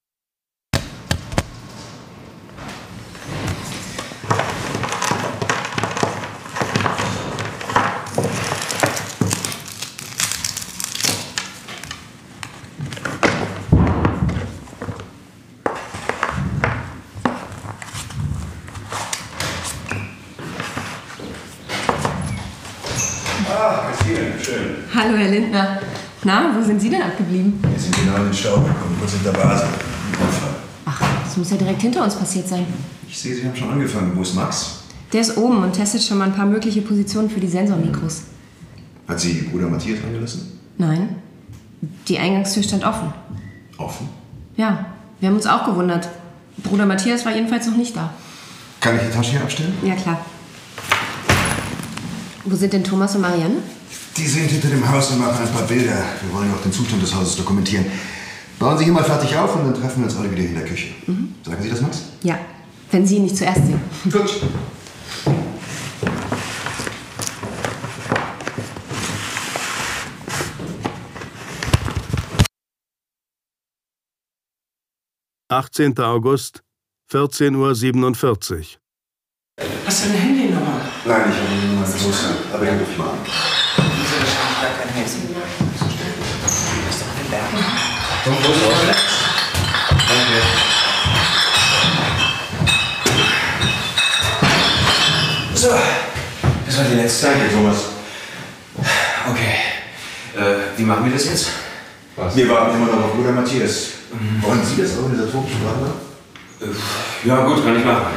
Ah, Christine, schön. Hallo, Herr Lindner. Na, wo sind Sie denn abgeblieben? Wir sind genau in den Stau gekommen, kurz hinter Basel. Ach, das muss ja direkt hinter uns passiert sein. Ich sehe, Sie haben schon angefangen. Wo ist Max? Der ist oben und testet schon mal ein paar mögliche Positionen für die Sensormikros. Hat Sie Bruder Matthias reingelassen? Nein, die Eingangstür stand offen. Offen? Ja, wir haben uns auch gewundert. Bruder Matthias war jedenfalls noch nicht da. Kann ich die Tasche hier abstellen? Ja, klar. Wo sind denn Thomas und Marianne? Die sind hinter dem Haus und machen ein paar Bilder. Wir wollen ja auch den Zustand des Hauses dokumentieren. Bauen Sie hier mal fertig auf und dann treffen wir uns alle wieder in der Küche. Mhm. Sagen Sie das, Max? Ja, wenn Sie ihn nicht zuerst sehen. Gut. achtzehnten August, vierzehn Uhr siebenundvierzig. Hast du eine Handynummer? Nein, ich habe eine Nummer große, aber den ruf ich mal an. Wieso wahrscheinlich gar kein Handy? Das ist doch ein Berg. So, wo ist das? Danke. So, das war die letzte. Danke, Thomas. Okay. Äh, wie machen wir das jetzt? Was? Wir warten immer noch auf Bruder Matthias. Mhm. Wollen Sie das organisatorisch machen? Äh, ja, gut, kann ich machen.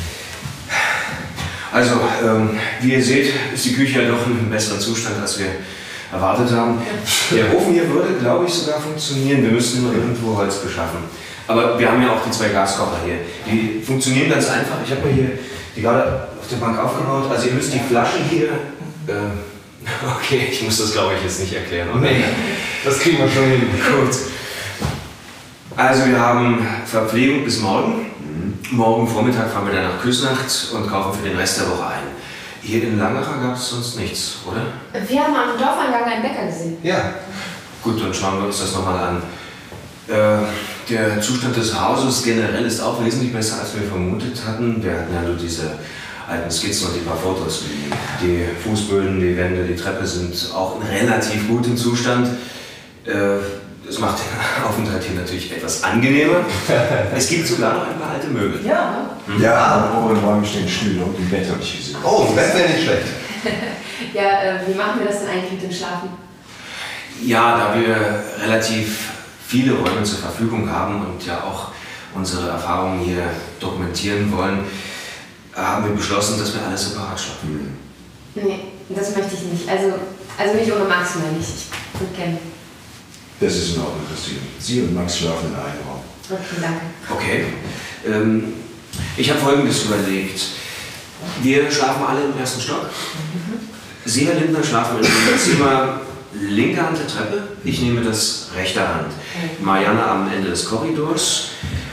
Also, ähm, wie ihr seht, ist die Küche ja doch in einem besseren Zustand, als wir erwartet haben. Der Ofen hier würde, glaube ich, sogar funktionieren. Wir müssten nur irgendwo Holz beschaffen. Aber wir haben ja auch die zwei Gaskocher hier. Die funktionieren ganz einfach. Ich habe mir hier die gerade auf der Bank aufgebaut. Also ihr müsst die Flaschen hier... Äh, okay, ich muss das, glaube ich, jetzt nicht erklären. Oder? Nee, das kriegen wir schon hin. Gut. Also wir haben Verpflegung bis morgen. Morgen Vormittag fahren wir dann nach Küsnacht und kaufen für den Rest der Woche ein. Hier in Langerer gab es sonst nichts, oder? Wir haben am Dorfeingang einen Bäcker gesehen. Ja. Gut, dann schauen wir uns das nochmal an. Äh, der Zustand des Hauses generell ist auch wesentlich besser, als wir vermutet hatten. Wir hatten ja nur diese alten Skizzen und die paar Fotos. Die Fußböden, die Wände, die Treppe sind auch in relativ gutem Zustand. Äh, Das macht den Aufenthalt hier natürlich etwas angenehmer. Es gibt sogar noch ein paar alte Möbel. Ja. Hm? Ja, aber oben im Räumen stehen Stühle und im Bett habe ich gesehen. Oh, das wäre nicht schlecht. Ja, äh, wie machen wir das denn eigentlich mit dem Schlafen? Ja, da wir relativ viele Räume zur Verfügung haben und ja auch unsere Erfahrungen hier dokumentieren wollen, haben wir beschlossen, dass wir alles separat schlafen. Nee, das möchte ich nicht. Also, also nicht ohne Max, meine ich. Ich würde gerne. Das ist in Ordnung, Christine. Sie und Max schlafen in einem Raum. Okay, danke. Okay. Ähm, ich habe Folgendes überlegt. Wir schlafen alle im ersten Stock. Mhm. Sie, Herr Lindner, schlafen in dem Zimmer linker Hand der Treppe. Ich nehme das rechter Hand. Marianne am Ende des Korridors.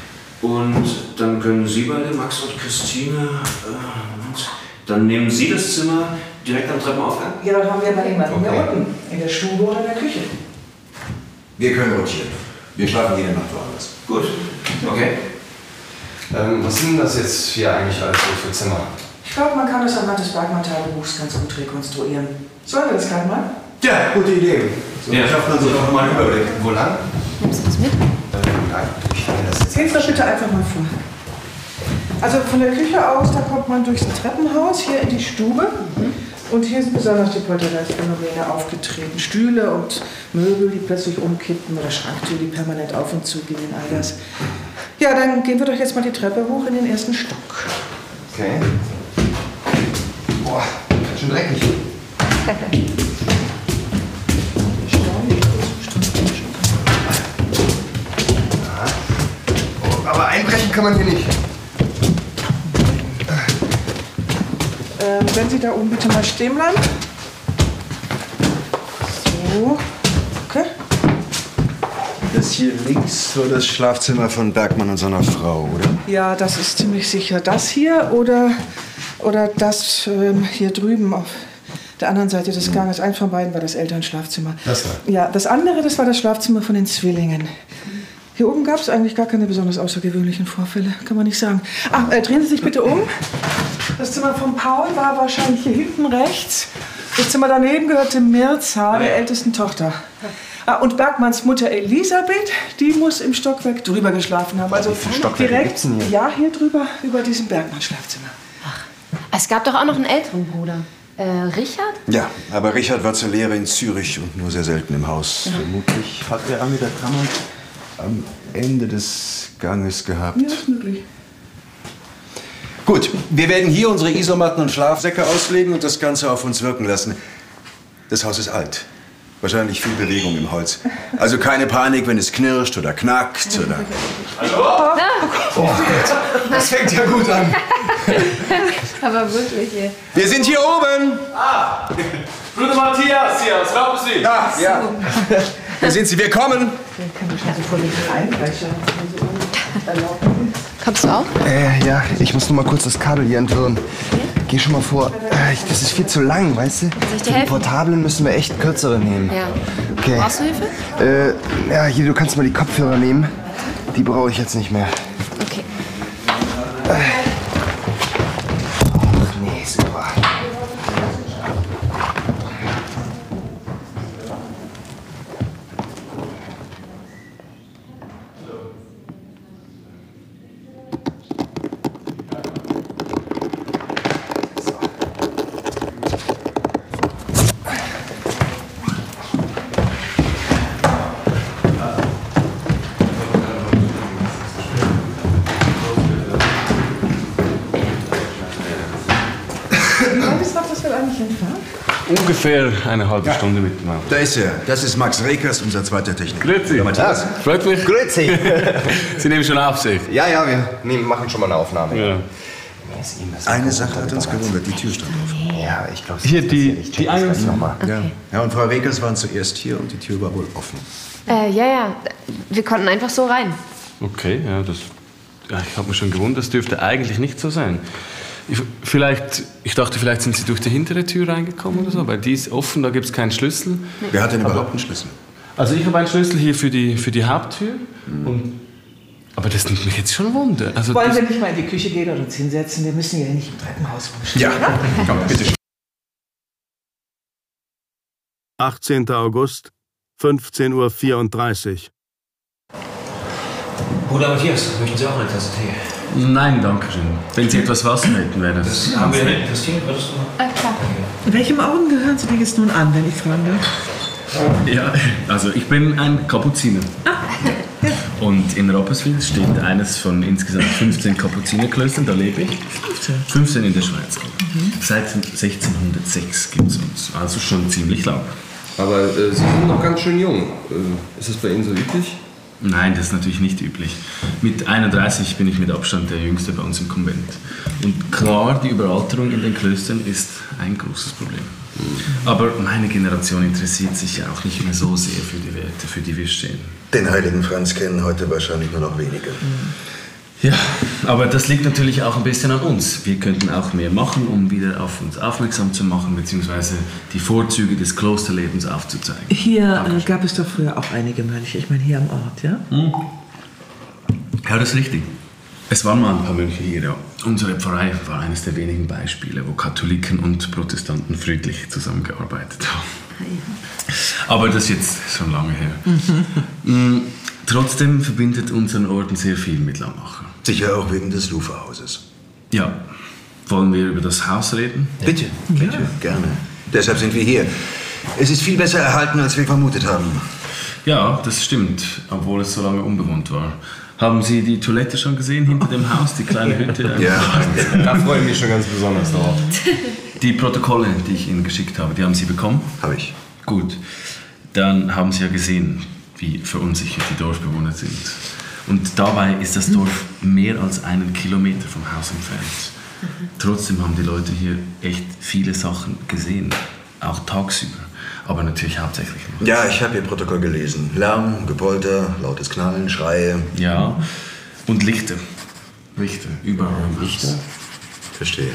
Und dann können Sie beide, Max und Christine, äh, dann nehmen Sie das Zimmer direkt am Treppenaufgang? Ja, dann haben wir aber jemanden Okay. hier unten. In der Stube oder in der Küche. Wir können rotieren. Wir schlafen jede Nacht woanders. Gut. Okay. Ähm, was sind das jetzt hier eigentlich alles so für Zimmer? Ich glaube, man kann das anhand des Bergmann-Tagebuchs ganz gut rekonstruieren. Sollen wir das gleich mal? Ja, gute Idee. So Ja. schafft man sich auch mal einen Überblick. Wo lang? Nimmst du das mit? Ähm, nein, ich nehme das jetzt. Seht das bitte einfach mal vor. Also von der Küche aus, da kommt man durchs Treppenhaus hier in die Stube. Und hier sind besonders die Poltergeist-Phänomene aufgetreten. Stühle und Möbel, die plötzlich umkippen oder Schranktüren, die permanent auf und zu gingen, all das. Ja, dann gehen wir doch jetzt mal die Treppe hoch in den ersten Stock. Okay. Boah, ganz schön dreckig. Oh, aber einbrechen kann man hier nicht. Ähm, wenn Sie da oben bitte mal stehen bleiben. So, okay. Das hier links war das Schlafzimmer von Bergmann und seiner Frau, oder? Ja, das ist ziemlich sicher das hier oder, oder das ähm, hier drüben auf der anderen Seite des Ganges. Eins von beiden war das Elternschlafzimmer. Das war? Ja, das andere, das war das Schlafzimmer von den Zwillingen. Hier oben gab es eigentlich gar keine besonders außergewöhnlichen Vorfälle, kann man nicht sagen. Ah, äh, drehen Sie sich bitte um. Das Zimmer von Paul war wahrscheinlich hier hinten rechts. Das Zimmer daneben gehörte Mirza, der ältesten Tochter. Ah, und Bergmanns Mutter Elisabeth, die muss im Stockwerk drüber geschlafen haben. Also Wie viele Stockwerke direkt, gibt's denn hier? ja, hier drüber, über diesem Bergmann-Schlafzimmer. Es gab doch auch noch einen älteren Bruder. Äh, Richard? Ja, aber Richard war zur Lehre in Zürich und nur sehr selten im Haus. Ja. Vermutlich hat er mit der Kammer am Ende des Ganges gehabt. Ja, ist möglich. Gut, wir werden hier unsere Isomatten und Schlafsäcke auslegen und das Ganze auf uns wirken lassen. Das Haus ist alt. Wahrscheinlich viel Bewegung im Holz. Also keine Panik, wenn es knirscht oder knackt oder... Hallo? Oh, das fängt ja gut an. Aber wirklich, ey. Wir sind hier oben. Ah, Bruder Matthias hier, was glauben Sie? Ja, ja. Hier sind Sie, wir kommen. Kommst du auch? Äh, ja, ich muss nur mal kurz das Kabel hier entwirren. Geh schon mal vor. Äh, ich, das ist viel zu lang, weißt du? Soll ich dir Für die helfen? Portablen müssen wir echt kürzere nehmen. Ja. Okay. Brauchst du Hilfe? Äh, ja, hier, du kannst mal die Kopfhörer nehmen. Die brauche ich jetzt nicht mehr. Okay. eigentlich entfernt? Ungefähr eine halbe ja. Stunde mit dem Auto. Da ist er. Das ist Max Rekers, unser zweiter Techniker. Grüezi. Ja, Matthias. Freut mich. Grüezi. Sie nehmen schon Aufsicht? Ja, ja, wir nehmen, machen schon mal eine Aufnahme. Ja. Eine Sache hat uns gewundert, die Tür stand offen. Ja, ich glaube, hier die, die eine nochmal. Okay. Ja. ja, und Frau Rekers waren zuerst hier und die Tür war wohl offen. Äh, ja, ja. Wir konnten einfach so rein. Okay, ja, das... Ja, ich habe mich schon gewundert, das dürfte eigentlich nicht so sein. Ich, vielleicht, ich dachte, vielleicht sind Sie durch die hintere Tür reingekommen oder so, weil die ist offen, da gibt es keinen Schlüssel. Nee. Wer hat denn überhaupt einen Schlüssel? Also ich habe einen Schlüssel hier für die, für die Haupttür. Mhm. Und, aber das nimmt mich jetzt schon Wunder. Also wollen wir nicht mal in die Küche gehen oder uns hinsetzen? Wir müssen ja nicht im Treppenhaus rumstehen. Ja, komm, bitte schön. achtzehnter August, fünfzehn Uhr vierunddreißig. Bruder Matthias, möchten Sie auch eine Tasse Tee? Nein, danke schön. Wenn Sie etwas Wasser hätten, wäre das... Das haben wir nicht. Christine, würdest du mal? Ah, klar. In welchem Orden gehören Sie denn jetzt nun an, wenn ich fragen darf? Ja, also ich bin ein Kapuziner. Ah, ja. Und in Rapperswil steht eines von insgesamt fünfzehn Kapuzinerklöstern, da lebe ich. fünfzehn in der Schweiz. Mhm. Seit sechzehnhundertsechs gibt es uns, also schon ziemlich lang. Aber äh, Sie sind noch ganz schön jung. Äh, ist das bei Ihnen so üblich? Nein, das ist natürlich nicht üblich. Mit einunddreißig bin ich mit Abstand der Jüngste bei uns im Konvent. Und klar, die Überalterung in den Klöstern ist ein großes Problem. Aber meine Generation interessiert sich ja auch nicht mehr so sehr für die Werte, für die wir stehen. Den heiligen Franz kennen heute wahrscheinlich nur noch wenige. Ja, aber das liegt natürlich auch ein bisschen an uns. Wir könnten auch mehr machen, um wieder auf uns aufmerksam zu machen, beziehungsweise die Vorzüge des Klosterlebens aufzuzeigen. Hier äh, gab es doch früher auch einige Mönche, ich meine hier am Ort, ja? Hm. Ja, das ist richtig. Es waren mal ein paar Mönche hier, ja. Unsere Pfarrei war eines der wenigen Beispiele, wo Katholiken und Protestanten friedlich zusammengearbeitet haben. Aber das ist jetzt schon lange her. Mhm. Trotzdem verbindet unseren Orden sehr viel mit Langmacher. Sicher auch wegen des Luferhauses. Ja. Wollen wir über das Haus reden? Bitte, bitte, ja. Gerne. Deshalb sind wir hier. Es ist viel besser erhalten, als wir vermutet haben. Ja, das stimmt, obwohl es so lange unbewohnt war. Haben Sie die Toilette schon gesehen hinter dem Haus, die kleine Hütte? Ja. Da freue ich mich schon ganz besonders drauf. Die Protokolle, die ich Ihnen geschickt habe, die haben Sie bekommen? Habe ich. Gut. Dann haben Sie ja gesehen, wie verunsichert die Dorfbewohner sind. Und dabei ist das Dorf mehr als einen Kilometer vom Haus entfernt. Mhm. Trotzdem haben die Leute hier echt viele Sachen gesehen, auch tagsüber. Aber natürlich hauptsächlich nachts. Ja, ich habe Ihr Protokoll gelesen. Lärm, Gepolter, lautes Knallen, Schreie. Ja, und Lichter. Lichter, überall im Lichter. Verstehe.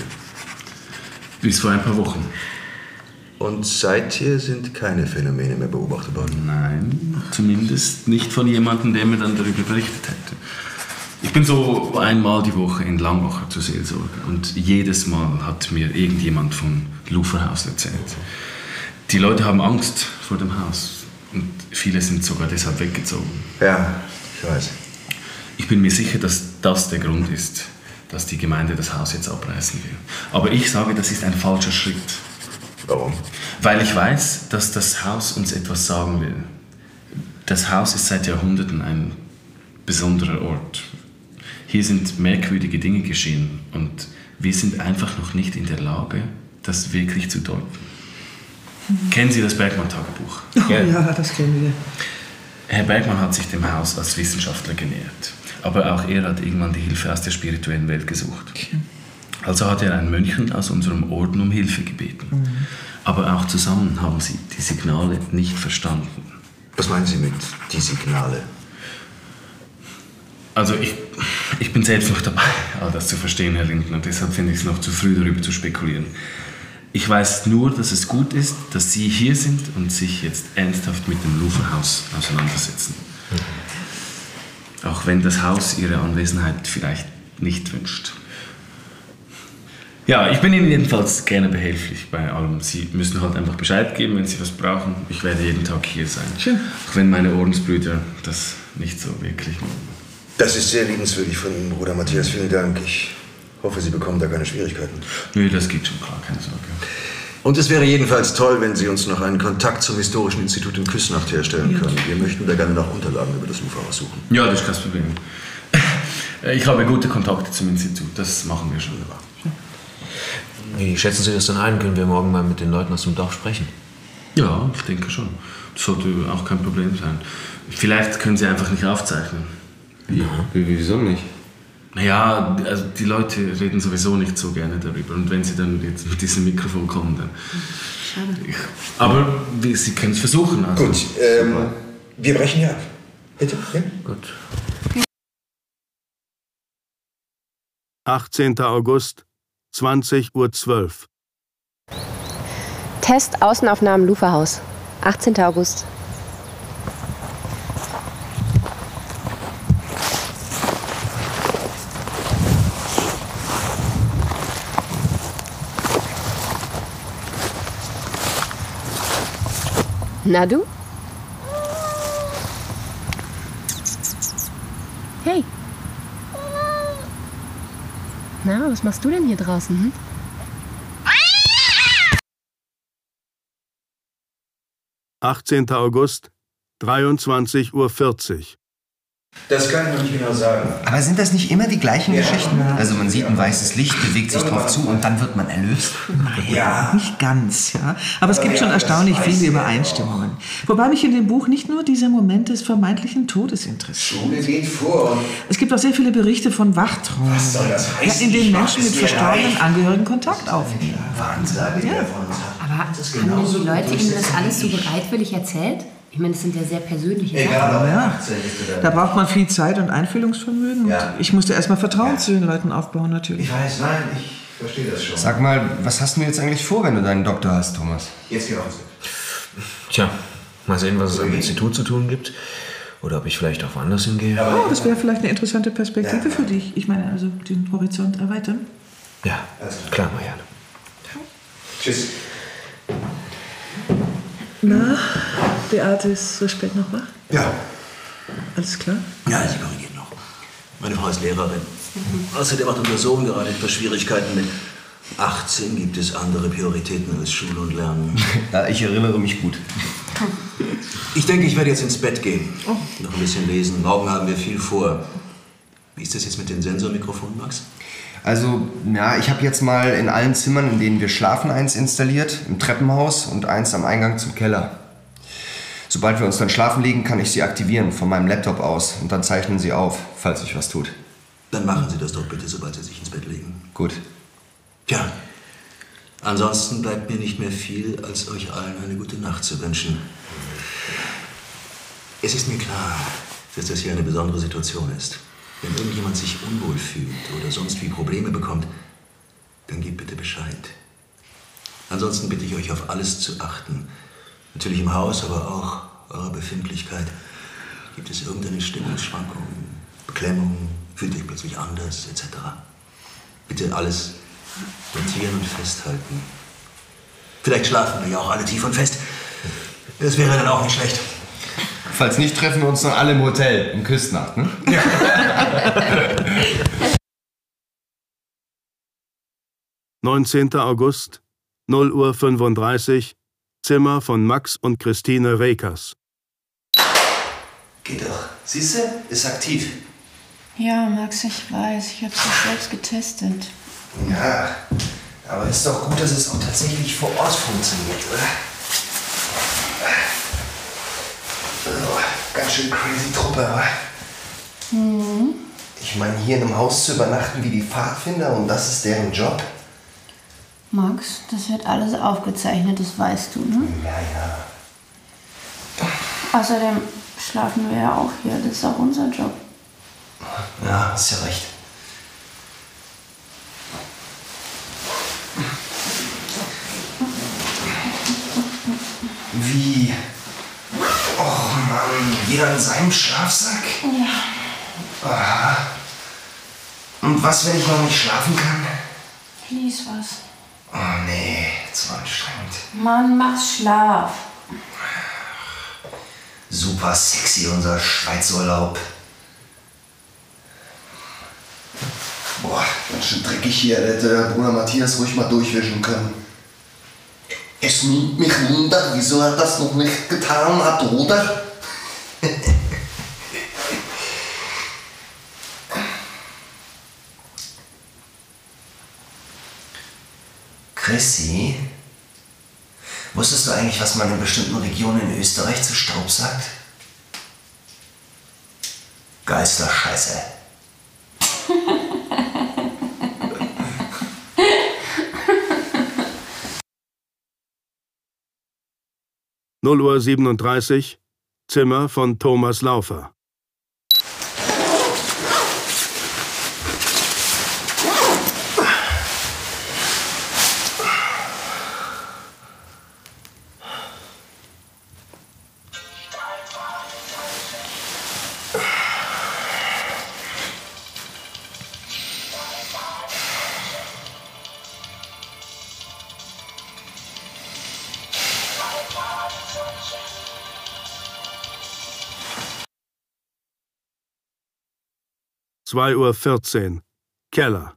Bis vor ein paar Wochen. Und seither sind keine Phänomene mehr beobachtet worden? Nein, zumindest nicht von jemandem, der mir dann darüber berichtet hätte. Ich bin so einmal die Woche in Langmacher zur Seelsorge und jedes Mal hat mir irgendjemand von Luferhaus erzählt. Die Leute haben Angst vor dem Haus und viele sind sogar deshalb weggezogen. Ja, ich weiß. Ich bin mir sicher, dass das der Grund ist, dass die Gemeinde das Haus jetzt abreißen will. Aber ich sage, das ist ein falscher Schritt. Warum? Weil ich weiß, dass das Haus uns etwas sagen will. Das Haus ist seit Jahrhunderten ein besonderer Ort. Hier sind merkwürdige Dinge geschehen und wir sind einfach noch nicht in der Lage, das wirklich zu deuten. Mhm. Kennen Sie das Bergmann-Tagebuch? Oh, ja, das kennen wir. Herr Bergmann hat sich dem Haus als Wissenschaftler genähert. Aber auch er hat irgendwann die Hilfe aus der spirituellen Welt gesucht. Okay. Also hat er einen Mönchen aus unserem Orden um Hilfe gebeten. Mhm. Aber auch zusammen haben sie die Signale nicht verstanden. Was meinen Sie mit die Signale? Also ich, ich bin selbst noch dabei, all das zu verstehen, Herr Lindner. Deshalb finde ich es noch zu früh, darüber zu spekulieren. Ich weiß nur, dass es gut ist, dass Sie hier sind und sich jetzt ernsthaft mit dem Luferhaus auseinandersetzen. Mhm. Auch wenn das Haus Ihre Anwesenheit vielleicht nicht wünscht. Ja, ich bin Ihnen jedenfalls gerne behilflich bei allem. Sie müssen halt einfach Bescheid geben, wenn Sie was brauchen. Ich werde jeden Tag hier sein. Schön. Auch wenn meine Ordensbrüder das nicht so wirklich machen. Das ist sehr liebenswürdig von Ihnen, Bruder Matthias. Vielen Dank. Ich hoffe, Sie bekommen da keine Schwierigkeiten. Nö, das geht schon klar, keine Sorge. Und es wäre jedenfalls toll, wenn Sie uns noch einen Kontakt zum Historischen Institut in Küsnacht herstellen ja. können. Wir möchten da gerne nach Unterlagen über das Luferhaus suchen. Ja, das ist kein Problem. Ich habe gute Kontakte zum Institut. Das machen wir schon. Wie schätzen Sie das denn ein? Können wir morgen mal mit den Leuten aus dem Dorf sprechen? Ja, ich denke schon. Das sollte auch kein Problem sein. Vielleicht können Sie einfach nicht aufzeichnen. Wie? Wieso nicht? Naja, also die Leute reden sowieso nicht so gerne darüber. Und wenn sie dann jetzt mit diesem Mikrofon kommen, dann... Schade. Ich, aber wie, Sie können es versuchen. Also. Gut, ähm, wir brechen hier ab. Bitte? Ja? Gut. achtzehnten August, zwanzig Uhr zwölf. Test Außenaufnahmen Luferhaus. achtzehnten August. Na du? Hey. Na, was machst du denn hier draußen? Hm? achtzehnten August, dreiundzwanzig Uhr vierzig. Das kann ich noch nicht genau sagen. Aber sind das nicht immer die gleichen Ja. Geschichten? Also man sieht ein weißes Licht, bewegt sich drauf zu und dann wird man erlöst? Ja, nicht ganz, ja. Aber es gibt schon erstaunlich viele Übereinstimmungen. Wobei mich in dem Buch nicht nur dieser Moment des vermeintlichen Todes interessiert. Schule geht vor. Es gibt auch sehr viele Berichte von Wachträumen, Was soll das heißen? ja, in denen Ich mach Menschen es mit dir verstorbenen leicht. Angehörigen Kontakt aufnehmen. Wahnsage, die Ja. er von uns hat. Aber haben denn die Leute ihm das alles so bereitwillig erzählt? Ich meine, das sind ja sehr persönliche Egal, Sachen. aber Ja. achtzehn ist er Da dann. braucht man viel Zeit und Einfühlungsvermögen. Ja. Und ich musste erst mal Vertrauen zu den Leuten aufbauen, natürlich. Ich weiß, nein, ich verstehe das schon. Sag mal, was hast du jetzt eigentlich vor, wenn du deinen Doktor hast, Thomas? Jetzt geh auf. Tja, mal sehen, was es am Institut zu tun gibt. Oder ob ich vielleicht auch woanders hingehe. Oh, das wäre vielleicht eine interessante Perspektive für dich. Ich meine, also den Horizont erweitern. Ja, klar, Marianne. Tschüss. Na, Beate ist so spät noch wach? Ja. Alles klar? Ja, sie korrigiert noch. Meine Frau ist Lehrerin. Außerdem macht unser Sohn gerade etwas Schwierigkeiten mit achtzehn. Gibt es andere Prioritäten als Schule und Lernen? Ja, ich erinnere mich gut. Ich denke, ich werde jetzt ins Bett gehen. Noch ein bisschen lesen. Morgen haben wir viel vor. Wie ist das jetzt mit den Sensormikrofonen, Max? Also, ja, ich habe jetzt mal in allen Zimmern, in denen wir schlafen, eins installiert, im Treppenhaus und eins am Eingang zum Keller. Sobald wir uns dann schlafen legen, kann ich sie aktivieren von meinem Laptop aus und dann zeichnen sie auf, falls sich was tut. Dann machen Sie das doch bitte, sobald Sie sich ins Bett legen. Gut. Tja, ansonsten bleibt mir nicht mehr viel, als euch allen eine gute Nacht zu wünschen. Es ist mir klar, dass das hier eine besondere Situation ist. Wenn irgendjemand sich unwohl fühlt oder sonst wie Probleme bekommt, dann gebt bitte Bescheid. Ansonsten bitte ich euch auf alles zu achten. Natürlich im Haus, aber auch eurer Befindlichkeit. Gibt es irgendeine Stimmungsschwankung, Beklemmung, fühlt euch plötzlich anders, et cetera. Bitte alles notieren und festhalten. Vielleicht schlafen wir ja auch alle tief und fest. Das wäre dann auch nicht schlecht. Falls nicht, treffen wir uns dann alle im Hotel, in Küstnacht, ne? Ja. neunzehnten August, null Uhr fünfunddreißig, Zimmer von Max und Christine Rekers. Geht doch. Siehst du? Ist aktiv. Ja, Max, ich weiß. Ich hab's doch selbst getestet. Ja, aber ist doch gut, dass es auch tatsächlich vor Ort funktioniert, oder? Oh, ganz schön crazy Truppe, aber. Mhm. Ich meine, hier in einem Haus zu übernachten wie die Pfadfinder und das ist deren Job. Max, das wird alles aufgezeichnet, das weißt du, ne? Ja, ja. Außerdem schlafen wir ja auch hier, das ist auch unser Job. Ja, hast ja recht. Wie? Och Mann, jeder in seinem Schlafsack? Ja. Aha. Und was, wenn ich noch nicht schlafen kann? Lies was. Oh nee, zu anstrengend. Mann, mach Schlaf. Super sexy, unser Schweizurlaub. Boah, ganz schön dreckig hier. Da hätte der Bruder Matthias ruhig mal durchwischen können. Es nimmt mich wunder, wieso er das noch nicht getan hat, oder? Chrissy, wusstest du eigentlich, was man in bestimmten Regionen in Österreich zu Staub sagt? Geisterscheiße. null Uhr siebenunddreißig, Zimmer von Thomas Laufer. zwei Uhr vierzehn, Keller.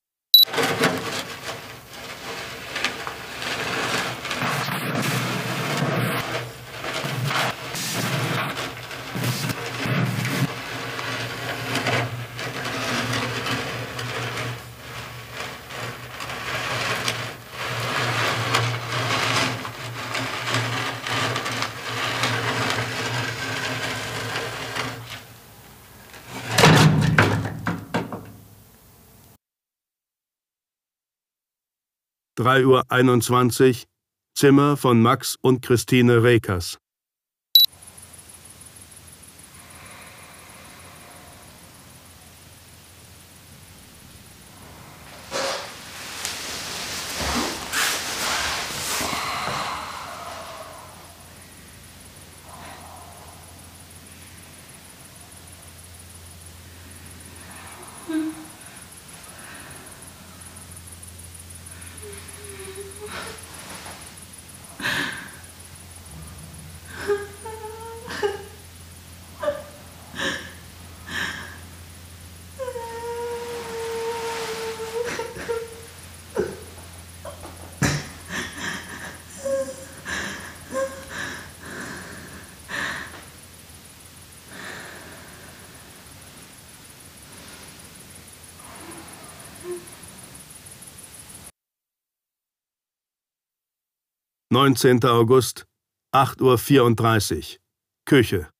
drei Uhr einundzwanzig, Zimmer von Max und Christine Rekers. neunzehnter August, acht Uhr vierunddreißig, Küche.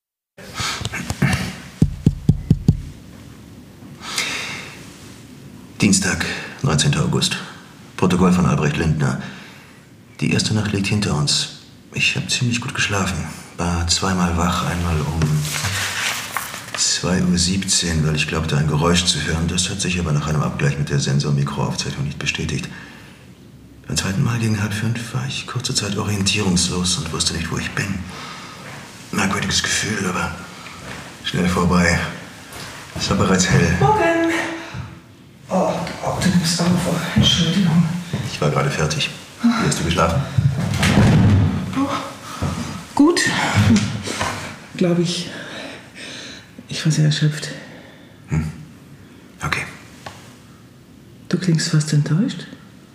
Dienstag, neunzehnter August. Protokoll von Albrecht Lindner. Die erste Nacht liegt hinter uns. Ich habe ziemlich gut geschlafen. War zweimal wach, einmal um zwei Uhr siebzehn, weil ich glaubte, ein Geräusch zu hören. Das hat sich aber nach einem Abgleich mit der Sensor-Mikroaufzeichnung nicht bestätigt. Beim zweiten Mal gegen halb fünf war ich kurze Zeit orientierungslos und wusste nicht, wo ich bin. Merkwürdiges Gefühl, aber schnell vorbei. Es war bereits hell. Morgen! Oh, oh, du nimmst auf. Oh, Entschuldigung. Ich war gerade fertig. Wie hast du geschlafen? Oh, gut. Glaube ich. Ich war sehr erschöpft. Hm. Okay. Du klingst fast enttäuscht.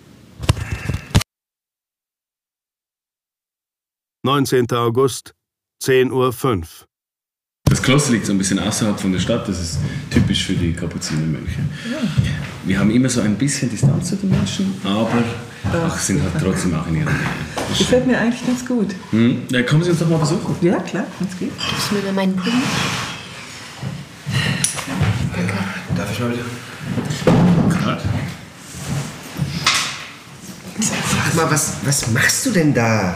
neunzehnter August, zehn Uhr fünf. Das Kloster liegt so ein bisschen außerhalb von der Stadt. Das ist typisch für die Kapuzinermönche. Ja. Wir haben immer so ein bisschen Distanz zu den Menschen, aber ach, sind halt trotzdem auch in ihrer Nähe. Das gefällt mir eigentlich ganz gut. Hm? Ja, kommen Sie uns doch mal besuchen. Ja, klar, wenn's geht. Gibst du mir mal meinen Pulli? Danke. Darf ich mal bitte? Klar. Sag mal, was, was machst du denn da?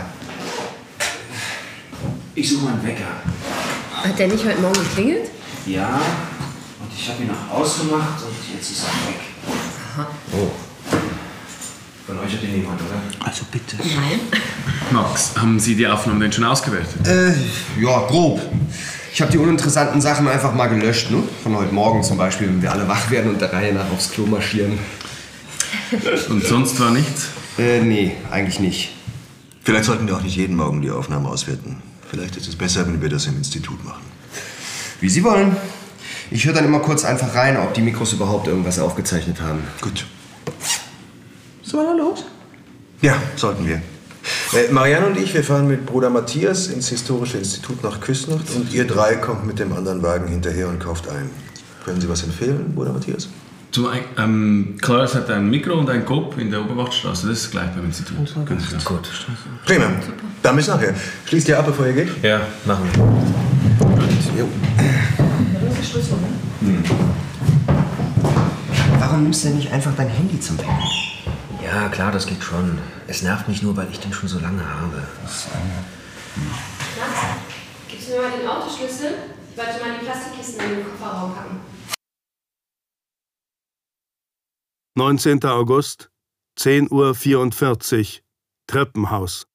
Ich suche meinen Wecker. Hat der nicht heute Morgen geklingelt? Ja, und ich habe ihn auch ausgemacht und jetzt ist er weg. Aha. Oh. Von euch hat ihn niemand, oder? Also bitte. Nein. Max, haben Sie die Aufnahmen denn schon ausgewertet? Äh, ja, grob. Ich habe die uninteressanten Sachen einfach mal gelöscht, ne? Von heute Morgen zum Beispiel, wenn wir alle wach werden und der Reihe nach aufs Klo marschieren. Und sonst war nichts? Äh, nee, eigentlich nicht. Vielleicht sollten wir auch nicht jeden Morgen die Aufnahmen auswerten. Vielleicht ist es besser, wenn wir das im Institut machen. Wie Sie wollen. Ich höre dann immer kurz einfach rein, ob die Mikros überhaupt irgendwas aufgezeichnet haben. Gut. Sollen wir los? Ja, sollten wir. Äh, Marianne und ich, wir fahren mit Bruder Matthias ins Historische Institut nach Küsnacht und ihr drei kommt mit dem anderen Wagen hinterher und kauft ein. Können Sie was empfehlen, Bruder Matthias? Du, ähm, Clarence hat ein Mikro und ein Coop in der Oberwachtstraße. Das ist gleich beim Institut. Gut. Prima. Dann bis nachher. Schließt ihr ab, bevor ihr geht? Ja, machen wir. Jo. Hm. Warum nimmst du denn nicht einfach dein Handy zum Wecken? Ja, klar, das geht schon. Es nervt mich nur, weil ich den schon so lange habe. Schatz, gibst du mir mal den Autoschlüssel? Ich wollte mal die Plastikkisten in den Kofferraum packen. neunzehnter August, zehn Uhr vierundvierzig, Treppenhaus.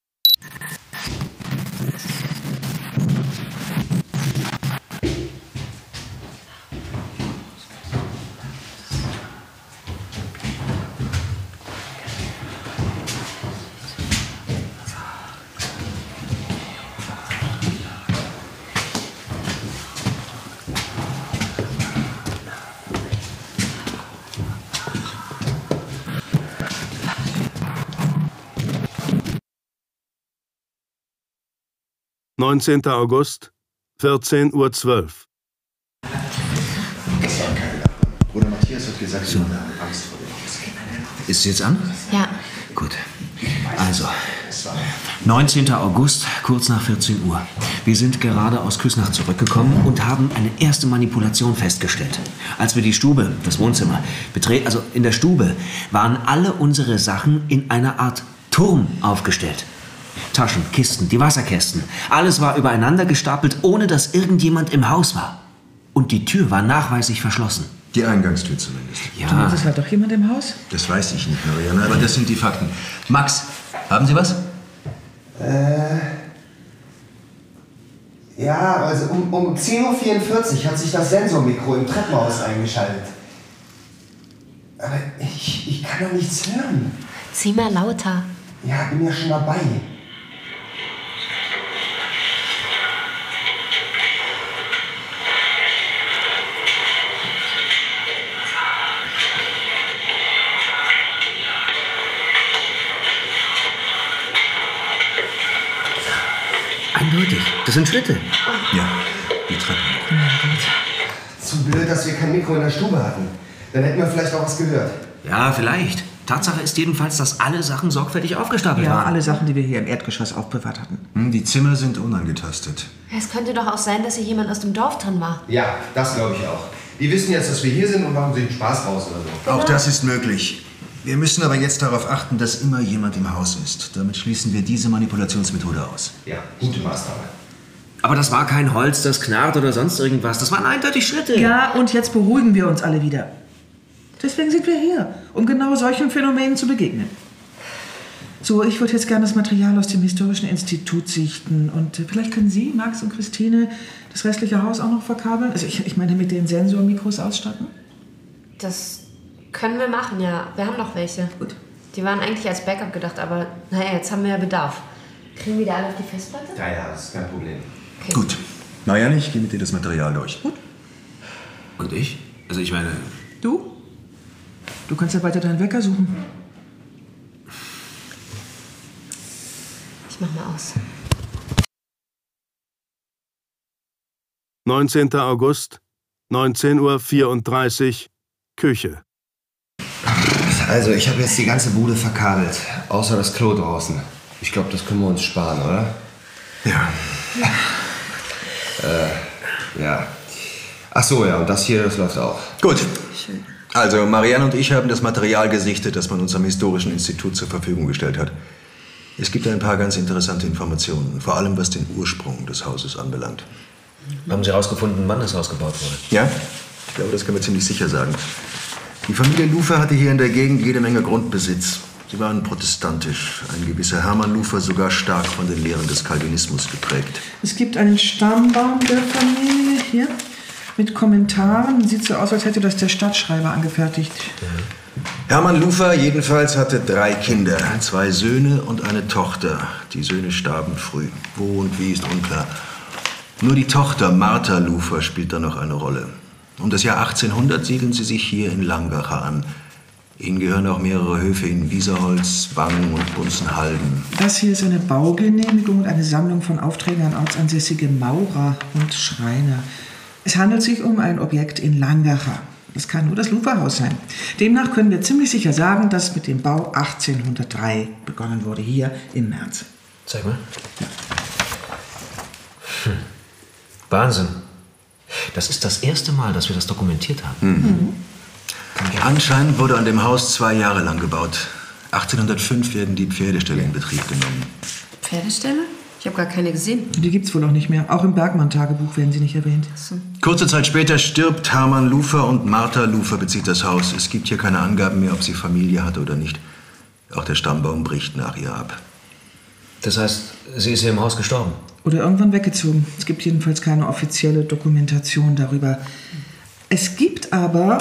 neunzehnter August, vierzehn Uhr zwölf. Bruder Matthias hat gesagt, so. Wir haben Angst vor dem Haus. Ist es jetzt an? Ja. Gut. Also, neunzehnter August, kurz nach vierzehn Uhr. Wir sind gerade aus Küsnacht zurückgekommen und haben eine erste Manipulation festgestellt. Als wir die Stube, das Wohnzimmer, betreten, also in der Stube, waren alle unsere Sachen in einer Art Turm aufgestellt. Taschen, Kisten, die Wasserkästen. Alles war übereinander gestapelt, ohne dass irgendjemand im Haus war. Und die Tür war nachweislich verschlossen. Die Eingangstür zumindest. Ja. Du, es war doch jemand im Haus? Das weiß ich nicht, Marianne, aber das sind die Fakten. Max, haben Sie was? Äh. Ja, also um, um zehn Uhr vierundvierzig hat sich das Sensormikro im Treppenhaus eingeschaltet. Aber ich, ich kann doch nichts hören. Zieh mal lauter. Ja, bin ja schon dabei. Eindeutig, das sind Schritte. Ja, die Treppe. Zu blöd, dass wir kein Mikro in der Stube hatten. Dann hätten wir vielleicht auch was gehört. Ja, vielleicht. Tatsache ist jedenfalls, dass alle Sachen sorgfältig aufgestapelt ja, waren. Ja, alle Sachen, die wir hier im Erdgeschoss aufbewahrt hatten. Die Zimmer sind unangetastet. Es könnte doch auch sein, dass hier jemand aus dem Dorf drin war. Ja, das glaube ich auch. Die wissen jetzt, dass wir hier sind und machen sich einen Spaß raus oder so. Genau. Auch das ist möglich. Wir müssen aber jetzt darauf achten, dass immer jemand im Haus ist. Damit schließen wir diese Manipulationsmethode aus. Ja, gute Maßnahme. Aber das war kein Holz, das knarrt oder sonst irgendwas. Das waren eindeutig Schritte. Ja, und jetzt beruhigen wir uns alle wieder. Deswegen sind wir hier, um genau solchen Phänomenen zu begegnen. So, ich würde jetzt gerne das Material aus dem Historischen Institut sichten. Und äh, vielleicht können Sie, Max und Christine, das restliche Haus auch noch verkabeln? Also ich, ich meine, mit den Sensormikros ausstatten? Das können wir machen, ja. Wir haben noch welche. Gut. Die waren eigentlich als Backup gedacht, aber naja, jetzt haben wir ja Bedarf. Kriegen wir die alle auf die Festplatte? Ja, ja, das ist kein Problem. Okay. Gut. Marianne, ich gehe mit dir das Material durch. Gut. Und ich? Also ich meine... Du? Du kannst ja weiter deinen Wecker suchen. Ich mach mal aus. neunzehnter August, neunzehn Uhr vierunddreißig, Küche. Also, ich habe jetzt die ganze Bude verkabelt, außer das Klo draußen. Ich glaube, das können wir uns sparen, oder? Ja. Äh, ja. Ach so, ja, und das hier, das läuft auch. Gut. Schön. Also, Marianne und ich haben das Material gesichtet, das man uns am Historischen Institut zur Verfügung gestellt hat. Es gibt ein paar ganz interessante Informationen, vor allem was den Ursprung des Hauses anbelangt. Haben Sie herausgefunden, wann das Haus gebaut wurde? Ja, ich glaube, das können wir ziemlich sicher sagen. Die Familie Lufer hatte hier in der Gegend jede Menge Grundbesitz. Sie waren protestantisch, ein gewisser Hermann Lufer sogar stark von den Lehren des Calvinismus geprägt. Es gibt einen Stammbaum der Familie hier mit Kommentaren. Sieht so aus, als hätte das der Stadtschreiber angefertigt. Ja. Hermann Lufer jedenfalls hatte drei Kinder, zwei Söhne und eine Tochter. Die Söhne starben früh. Wo und wie ist unklar. Nur die Tochter Martha Lufer spielt da noch eine Rolle. Um das Jahr achtzehnhundert siedeln sie sich hier in Langacher an. Ihnen gehören auch mehrere Höfe in Wieserholz, Wangen und Bunzenhalden. Das hier ist eine Baugenehmigung und eine Sammlung von Aufträgen an ortsansässige Maurer und Schreiner. Es handelt sich um ein Objekt in Langacher. Das kann nur das Luferhaus sein. Demnach können wir ziemlich sicher sagen, dass mit dem Bau achtzehnhundertdrei begonnen wurde, hier im März. Zeig mal. Ja. Hm. Wahnsinn. Das ist das erste Mal, dass wir das dokumentiert haben. Mhm. Mhm. Anscheinend wurde an dem Haus zwei Jahre lang gebaut. achtzehnhundertfünf werden die Pferdeställe in Betrieb genommen. Pferdeställe? Ich habe gar keine gesehen. Die gibt's wohl auch nicht mehr. Auch im Bergmann-Tagebuch werden sie nicht erwähnt. So. Kurze Zeit später stirbt Hermann Lufer und Martha Lufer bezieht das Haus. Es gibt hier keine Angaben mehr, ob sie Familie hatte oder nicht. Auch der Stammbaum bricht nach ihr ab. Das heißt, sie ist hier im Haus gestorben? Oder irgendwann weggezogen. Es gibt jedenfalls keine offizielle Dokumentation darüber. Es gibt aber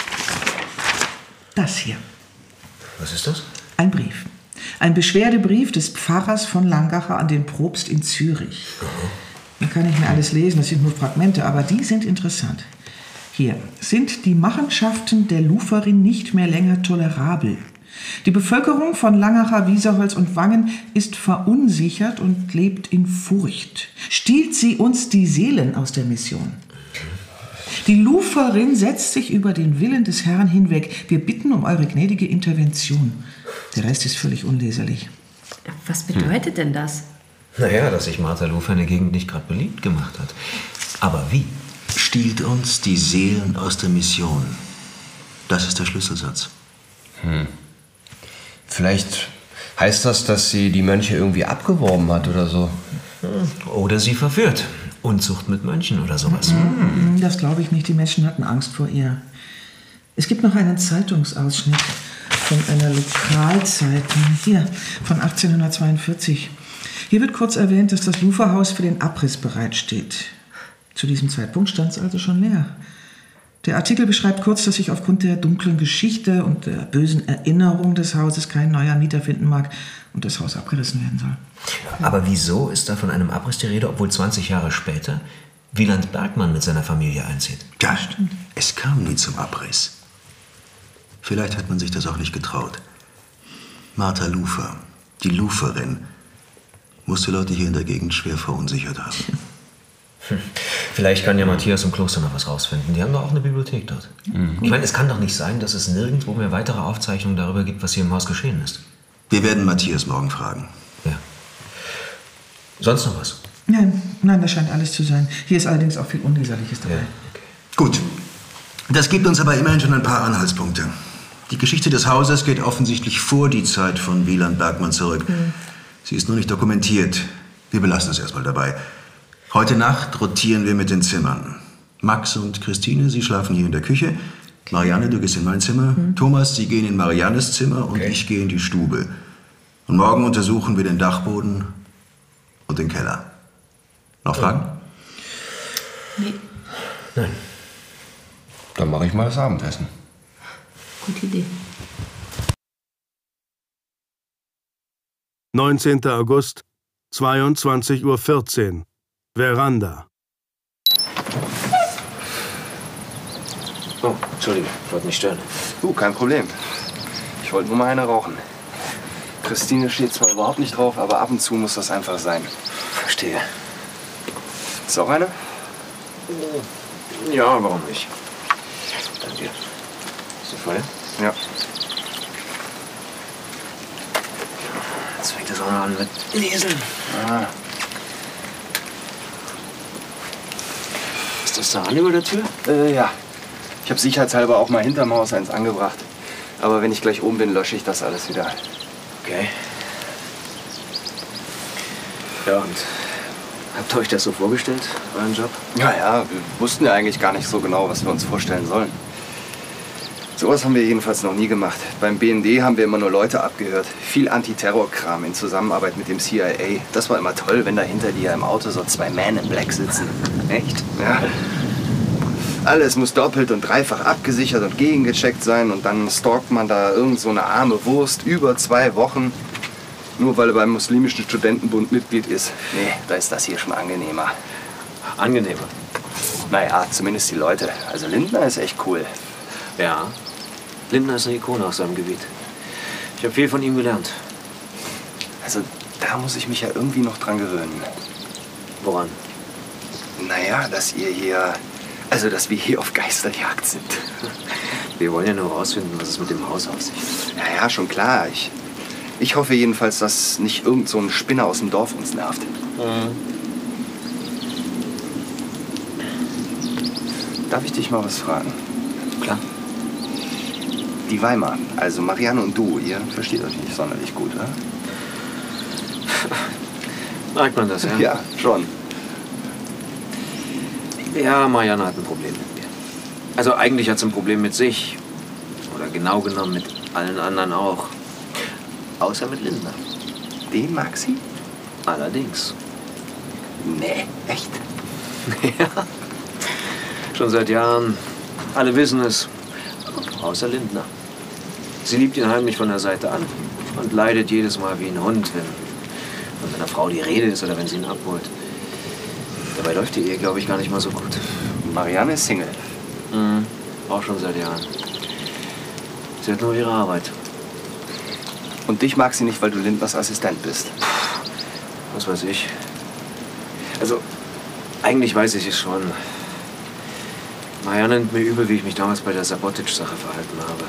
das hier. Was ist das? Ein Brief. Ein Beschwerdebrief des Pfarrers von Langacher an den Propst in Zürich. Man kann nicht mehr alles lesen, das sind nur Fragmente, aber die sind interessant. Hier sind die Machenschaften der Luferin nicht mehr länger tolerabel. Die Bevölkerung von Langacher, Wieserholz und Wangen ist verunsichert und lebt in Furcht. Stiehlt sie uns die Seelen aus der Mission? Die Luferin setzt sich über den Willen des Herrn hinweg. Wir bitten um eure gnädige Intervention. Der Rest ist völlig unleserlich. Was bedeutet hm. denn das? Naja, dass sich Martha Lufer in der Gegend nicht gerade beliebt gemacht hat. Aber wie? Stiehlt uns die Seelen aus der Mission. Das ist der Schlüsselsatz. Hm. Vielleicht heißt das, dass sie die Mönche irgendwie abgeworben hat oder so. Oder sie verführt. Unzucht mit Mönchen oder sowas. Mhm. Das glaube ich nicht. Die Menschen hatten Angst vor ihr. Es gibt noch einen Zeitungsausschnitt von einer Lokalzeitung. Hier, von achtzehnhundertzweiundvierzig. Hier wird kurz erwähnt, dass das Luferhaus für den Abriss bereitsteht. Zu diesem Zeitpunkt stand es also schon leer. Der Artikel beschreibt kurz, dass sich aufgrund der dunklen Geschichte und der bösen Erinnerung des Hauses kein neuer Mieter finden mag und das Haus abgerissen werden soll. Aber wieso ist da von einem Abriss die Rede, obwohl zwanzig Jahre später Wieland Bergmann mit seiner Familie einzieht? Ja, stimmt. Es kam nie zum Abriss. Vielleicht hat man sich das auch nicht getraut. Martha Lufer, die Luferin, musste Leute hier in der Gegend schwer verunsichert haben. Hm. Vielleicht kann ja Matthias im Kloster noch was rausfinden. Die haben doch auch eine Bibliothek dort. Mhm. Ich meine, es kann doch nicht sein, dass es nirgendwo mehr weitere Aufzeichnungen darüber gibt, was hier im Haus geschehen ist. Wir werden Matthias morgen fragen. Ja. Sonst noch was? Nein, nein, das scheint alles zu sein. Hier ist allerdings auch viel Unleserliches dabei. Ja, okay. Gut. Das gibt uns aber immerhin schon ein paar Anhaltspunkte. Die Geschichte des Hauses geht offensichtlich vor die Zeit von Wieland Bergmann zurück. Mhm. Sie ist nur nicht dokumentiert. Wir belassen es erstmal dabei. Heute Nacht rotieren wir mit den Zimmern. Max und Christine, Sie schlafen hier in der Küche. Marianne, du gehst in mein Zimmer. Mhm. Thomas, Sie gehen in Mariannes Zimmer und okay. ich gehe in die Stube. Und morgen untersuchen wir den Dachboden und den Keller. Noch Fragen? Nee. Nein. Dann mache ich mal das Abendessen. Gute Idee. neunzehnter August, zweiundzwanzig Uhr vierzehn. Veranda. Oh, Entschuldigung, ich wollte nicht stören. Uh, kein Problem. Ich wollte nur mal eine rauchen. Christine steht zwar überhaupt nicht drauf, aber ab und zu muss das einfach sein. Verstehe. Ist auch eine? Ja, warum nicht? Danke. Ist die voll? Ja. Jetzt fängt es auch noch an mit Lesen. Ah. Ist das da an über der Tür? Äh, ja. Ich habe sicherheitshalber auch mal hinterm Haus eins angebracht. Aber wenn ich gleich oben bin, lösche ich das alles wieder. Okay. Ja, und habt ihr euch das so vorgestellt, euren Job? Ja, ja, wir wussten ja eigentlich gar nicht so genau, was wir uns vorstellen sollen. Sowas haben wir jedenfalls noch nie gemacht. Beim B N D haben wir immer nur Leute abgehört. Viel Antiterrorkram in Zusammenarbeit mit dem C I A. Das war immer toll, wenn da hinter dir im Auto so zwei Men in Black sitzen. Echt? Ja. Alles muss doppelt und dreifach abgesichert und gegengecheckt sein. Und dann stalkt man da irgend so eine arme Wurst über zwei Wochen. Nur weil er beim muslimischen Studentenbund Mitglied ist. Nee, da ist das hier schon angenehmer. Angenehmer? Naja, zumindest die Leute. Also Lindner ist echt cool. Ja. Lindner ist eine Ikone aus seinem Gebiet. Ich habe viel von ihm gelernt. Also, da muss ich mich ja irgendwie noch dran gewöhnen. Woran? Naja, dass ihr hier Also, dass wir hier auf Geisterjagd sind. Wir wollen ja nur rausfinden, was es mit dem Haus auf sich hat. Ja, ja, schon klar. Ich, ich hoffe jedenfalls, dass nicht irgend so ein Spinner aus dem Dorf uns nervt. Mhm. Darf ich dich mal was fragen? Klar. Die Weimar, also Marianne und du, ihr versteht euch nicht sonderlich gut, oder? Merkt man das, ja? Ja, schon. Ja, Marianne hat ein Problem mit mir. Also eigentlich hat sie ein Problem mit sich. Oder genau genommen mit allen anderen auch. Außer mit Lindner. Den mag sie? Allerdings. Nee, echt? Ja. Schon seit Jahren. Alle wissen es. Außer Lindner. Sie liebt ihn heimlich von der Seite an. Und leidet jedes Mal wie ein Hund, wenn von seiner Frau die Rede ist oder wenn sie ihn abholt. Dabei läuft die Ehe, glaube ich, gar nicht mal so gut. Marianne ist Single. Mhm. Auch schon seit Jahren. Sie hat nur ihre Arbeit. Und dich mag sie nicht, weil du Lindners Assistent bist. Was weiß ich. Also, eigentlich weiß ich es schon. Marianne nimmt mir übel, wie ich mich damals bei der Sabotic-Sache verhalten habe.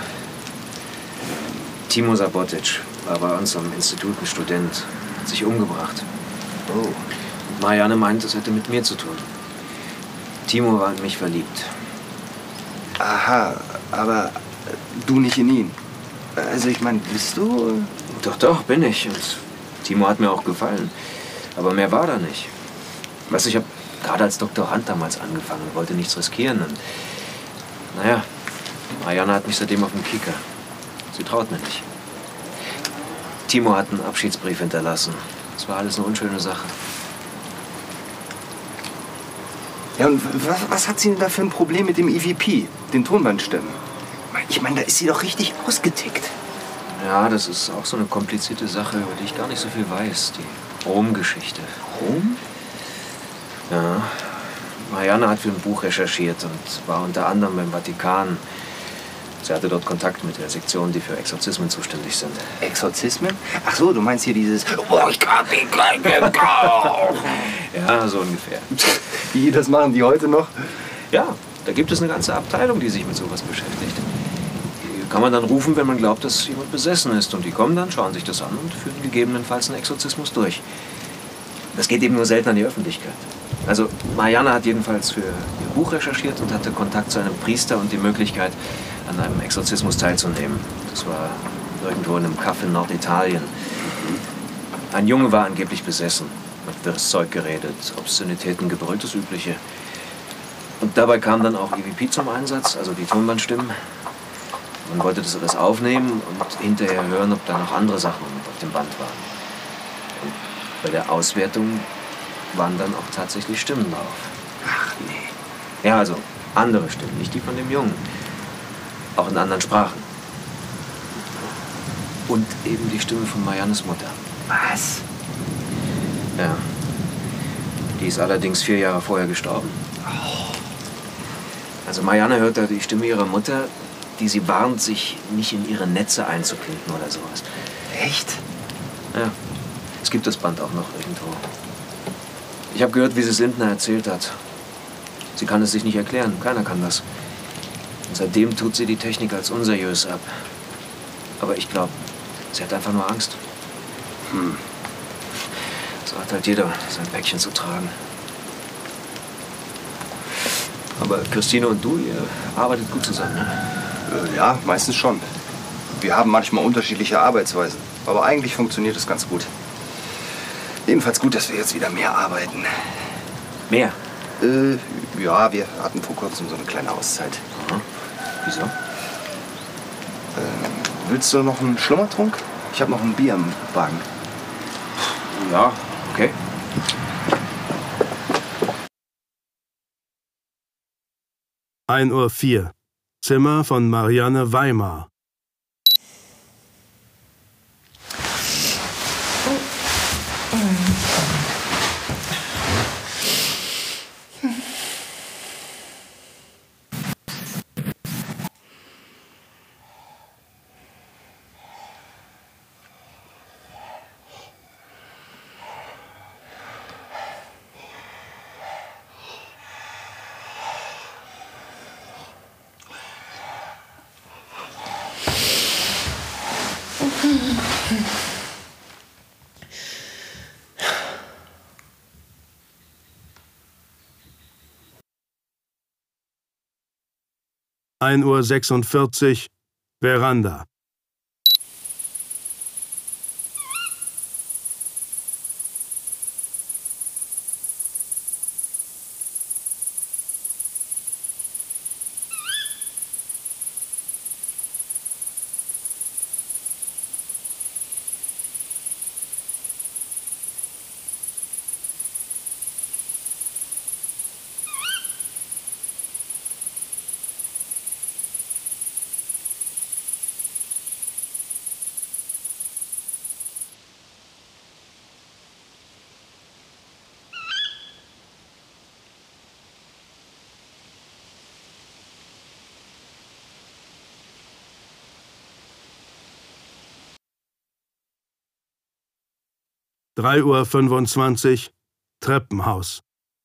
Timo Sabotic war bei uns am Institut ein Student, hat sich umgebracht. Oh. Und Marianne meint, es hätte mit mir zu tun. Timo war in mich verliebt. Aha, aber du nicht in ihn. Also ich meine, bist du... Doch, doch, bin ich. Und Timo hat mir auch gefallen. Aber mehr war da nicht. Weißt du, ich habe gerade als Doktorand damals angefangen und wollte nichts riskieren. Und naja, Marianne hat mich seitdem auf dem Kicker. Sie traut mir nicht. Timo hat einen Abschiedsbrief hinterlassen. Das war alles eine unschöne Sache. Ja, und was, was hat sie denn da für ein Problem mit dem E V P, den Tonbandstimmen? Ich meine, da ist sie doch richtig ausgetickt. Ja, das ist auch so eine komplizierte Sache, über die ich gar nicht so viel weiß. Die Rom-Geschichte. Rom? Ja. Marianne hat für ein Buch recherchiert und war unter anderem im Vatikan. Sie hatte dort Kontakt mit der Sektion, die für Exorzismen zuständig sind. Exorzismen? Ach so, du meinst hier dieses... Oh, ich kann nicht gleich Ja, so ungefähr. Wie, das machen die heute noch? Ja, da gibt es eine ganze Abteilung, die sich mit sowas beschäftigt. Die kann man dann rufen, wenn man glaubt, dass jemand besessen ist. Und die kommen dann, schauen sich das an und führen gegebenenfalls einen Exorzismus durch. Das geht eben nur selten an die Öffentlichkeit. Also Marianne hat jedenfalls für ihr Buch recherchiert und hatte Kontakt zu einem Priester und die Möglichkeit, an einem Exorzismus teilzunehmen. Das war irgendwo in einem Kaff in Norditalien. Ein Junge war angeblich besessen, hat wirres Zeug geredet, Obszönitäten gebrüllt, das Übliche. Und dabei kam dann auch E V P zum Einsatz, also die Tonbandstimmen. Man wollte das alles aufnehmen und hinterher hören, ob da noch andere Sachen auf dem Band waren. Und bei der Auswertung waren dann auch tatsächlich Stimmen drauf. Ach nee. Ja, also andere Stimmen, nicht die von dem Jungen. Auch in anderen Sprachen. Und eben die Stimme von Mariannes Mutter. Was? Ja. Die ist allerdings vier Jahre vorher gestorben. Also Marianne hört da die Stimme ihrer Mutter, die sie warnt, sich nicht in ihre Netze einzuklinken oder sowas. Echt? Ja. Es gibt das Band auch noch irgendwo. Ich habe gehört, wie sie es Lindner erzählt hat. Sie kann es sich nicht erklären. Keiner kann das. Und seitdem tut sie die Technik als unseriös ab. Aber ich glaube, sie hat einfach nur Angst. Hm. So hat halt jeder sein Päckchen zu tragen. Aber Christine und du, ihr arbeitet gut zusammen, ne? Äh, ja, meistens schon. Wir haben manchmal unterschiedliche Arbeitsweisen. Aber eigentlich funktioniert es ganz gut. Jedenfalls gut, dass wir jetzt wieder mehr arbeiten. Mehr? Äh, ja, wir hatten vor kurzem so eine kleine Auszeit. Aha. Wieso? Ähm, willst du noch einen Schlummertrunk? Ich habe noch ein Bier im Wagen. Ja, okay. ein Uhr vier. Zimmer von Marianne Weimar. ein Uhr sechsundvierzig, Veranda. drei Uhr fünfundzwanzig, Treppenhaus.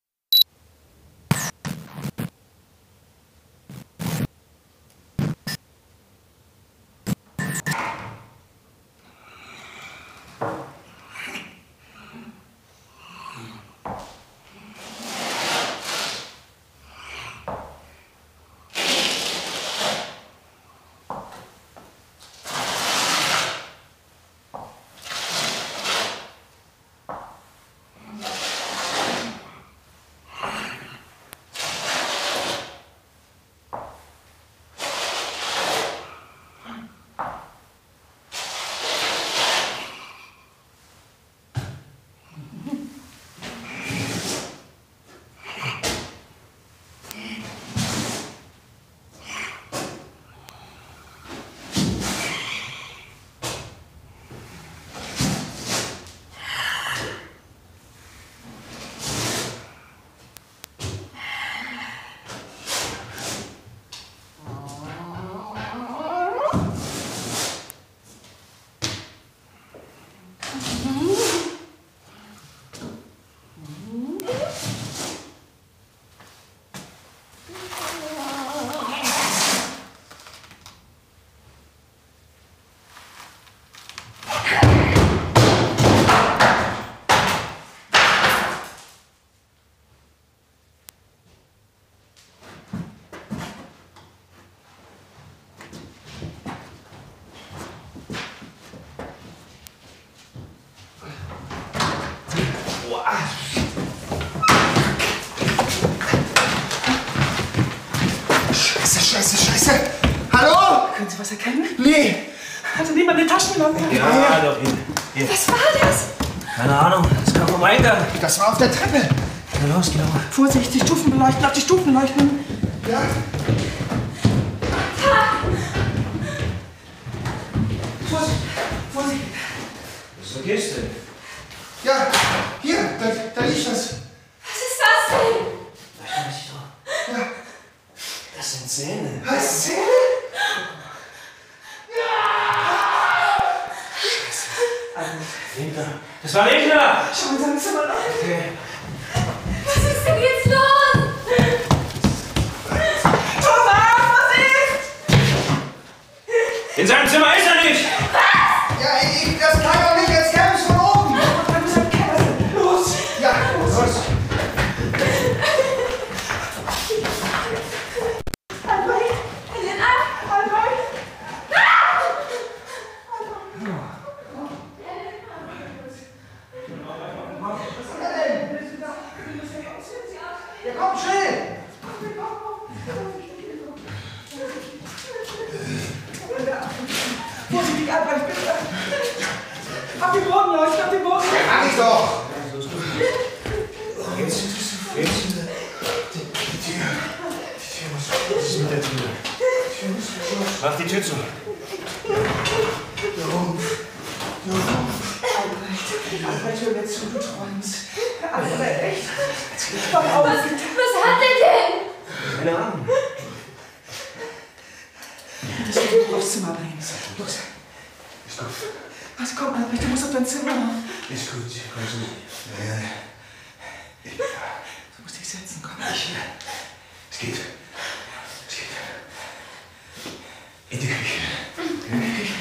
Scheiße, Scheiße. Hallo? Können Sie was erkennen? Nee. Hatte niemand eine Taschenlampe? Ja, ja, doch, hier. hier. Was war das? Keine Ahnung, das kam vom Eingang. Das war auf der Treppe. Na los, genau. Vorsicht, die Stufen beleuchten, auf die Stufen leuchten. Ja. Vorsicht, Vorsicht. Was ist eine Kiste? Ja, hier, da, da liegt was. Was ist das denn? Da ist doch. Ja. Das sind Zähne. Was, Zähne? Winter. Das war Winter! Schauen Sie uns mal an. Okay. Was ist denn jetzt los? Thomas, was ist? In seinem Zimmer ist er nicht! Was? Ja, ich, ich, das kann doch nicht, jetzt käme es von oben. Wir müssen im Keller sind. Los! Ja, los. los. Albrecht, Helena, Albrecht. Ja, komm, schnell! Vorsichtig, Albrecht, bitte. Auf die Boden leuchten, auf die Boden. Ja, mach ich doch! Jetzt, jetzt. Die Tür. Die Tür muss. Was ist mit der Tür? Die Tür muss geschlossen. Mach die Tür zu. Der Rumpf. Der Rumpf. Albrecht, Albrecht, hör mir zu, du träumst. Albrecht. Komm auf. Was, was hat er denn? Keine Ahnung. Das wird aufs Zimmer bringen. Los. Ist gut. Was, komm, Albrecht, du musst auf dein Zimmer. Ist gut. Komm zu mir. Ja, ja. Ich, du musst dich setzen, komm. Ich, es geht. Es geht. In die Küche. In die Küche.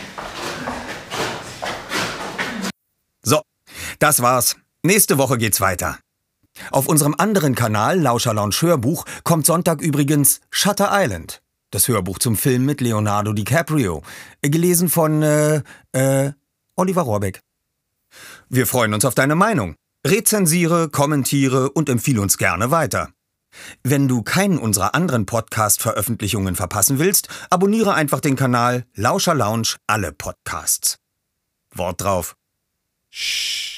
So, das war's. Nächste Woche geht's weiter. Auf unserem anderen Kanal, Lauscher Lounge Hörbuch, kommt Sonntag übrigens Shutter Island. Das Hörbuch zum Film mit Leonardo DiCaprio. Gelesen von, äh, äh, Oliver Rohrbeck. Wir freuen uns auf deine Meinung. Rezensiere, kommentiere und empfehle uns gerne weiter. Wenn du keinen unserer anderen Podcast-Veröffentlichungen verpassen willst, abonniere einfach den Kanal Lauscher Lounge alle Podcasts. Wort drauf. Shh.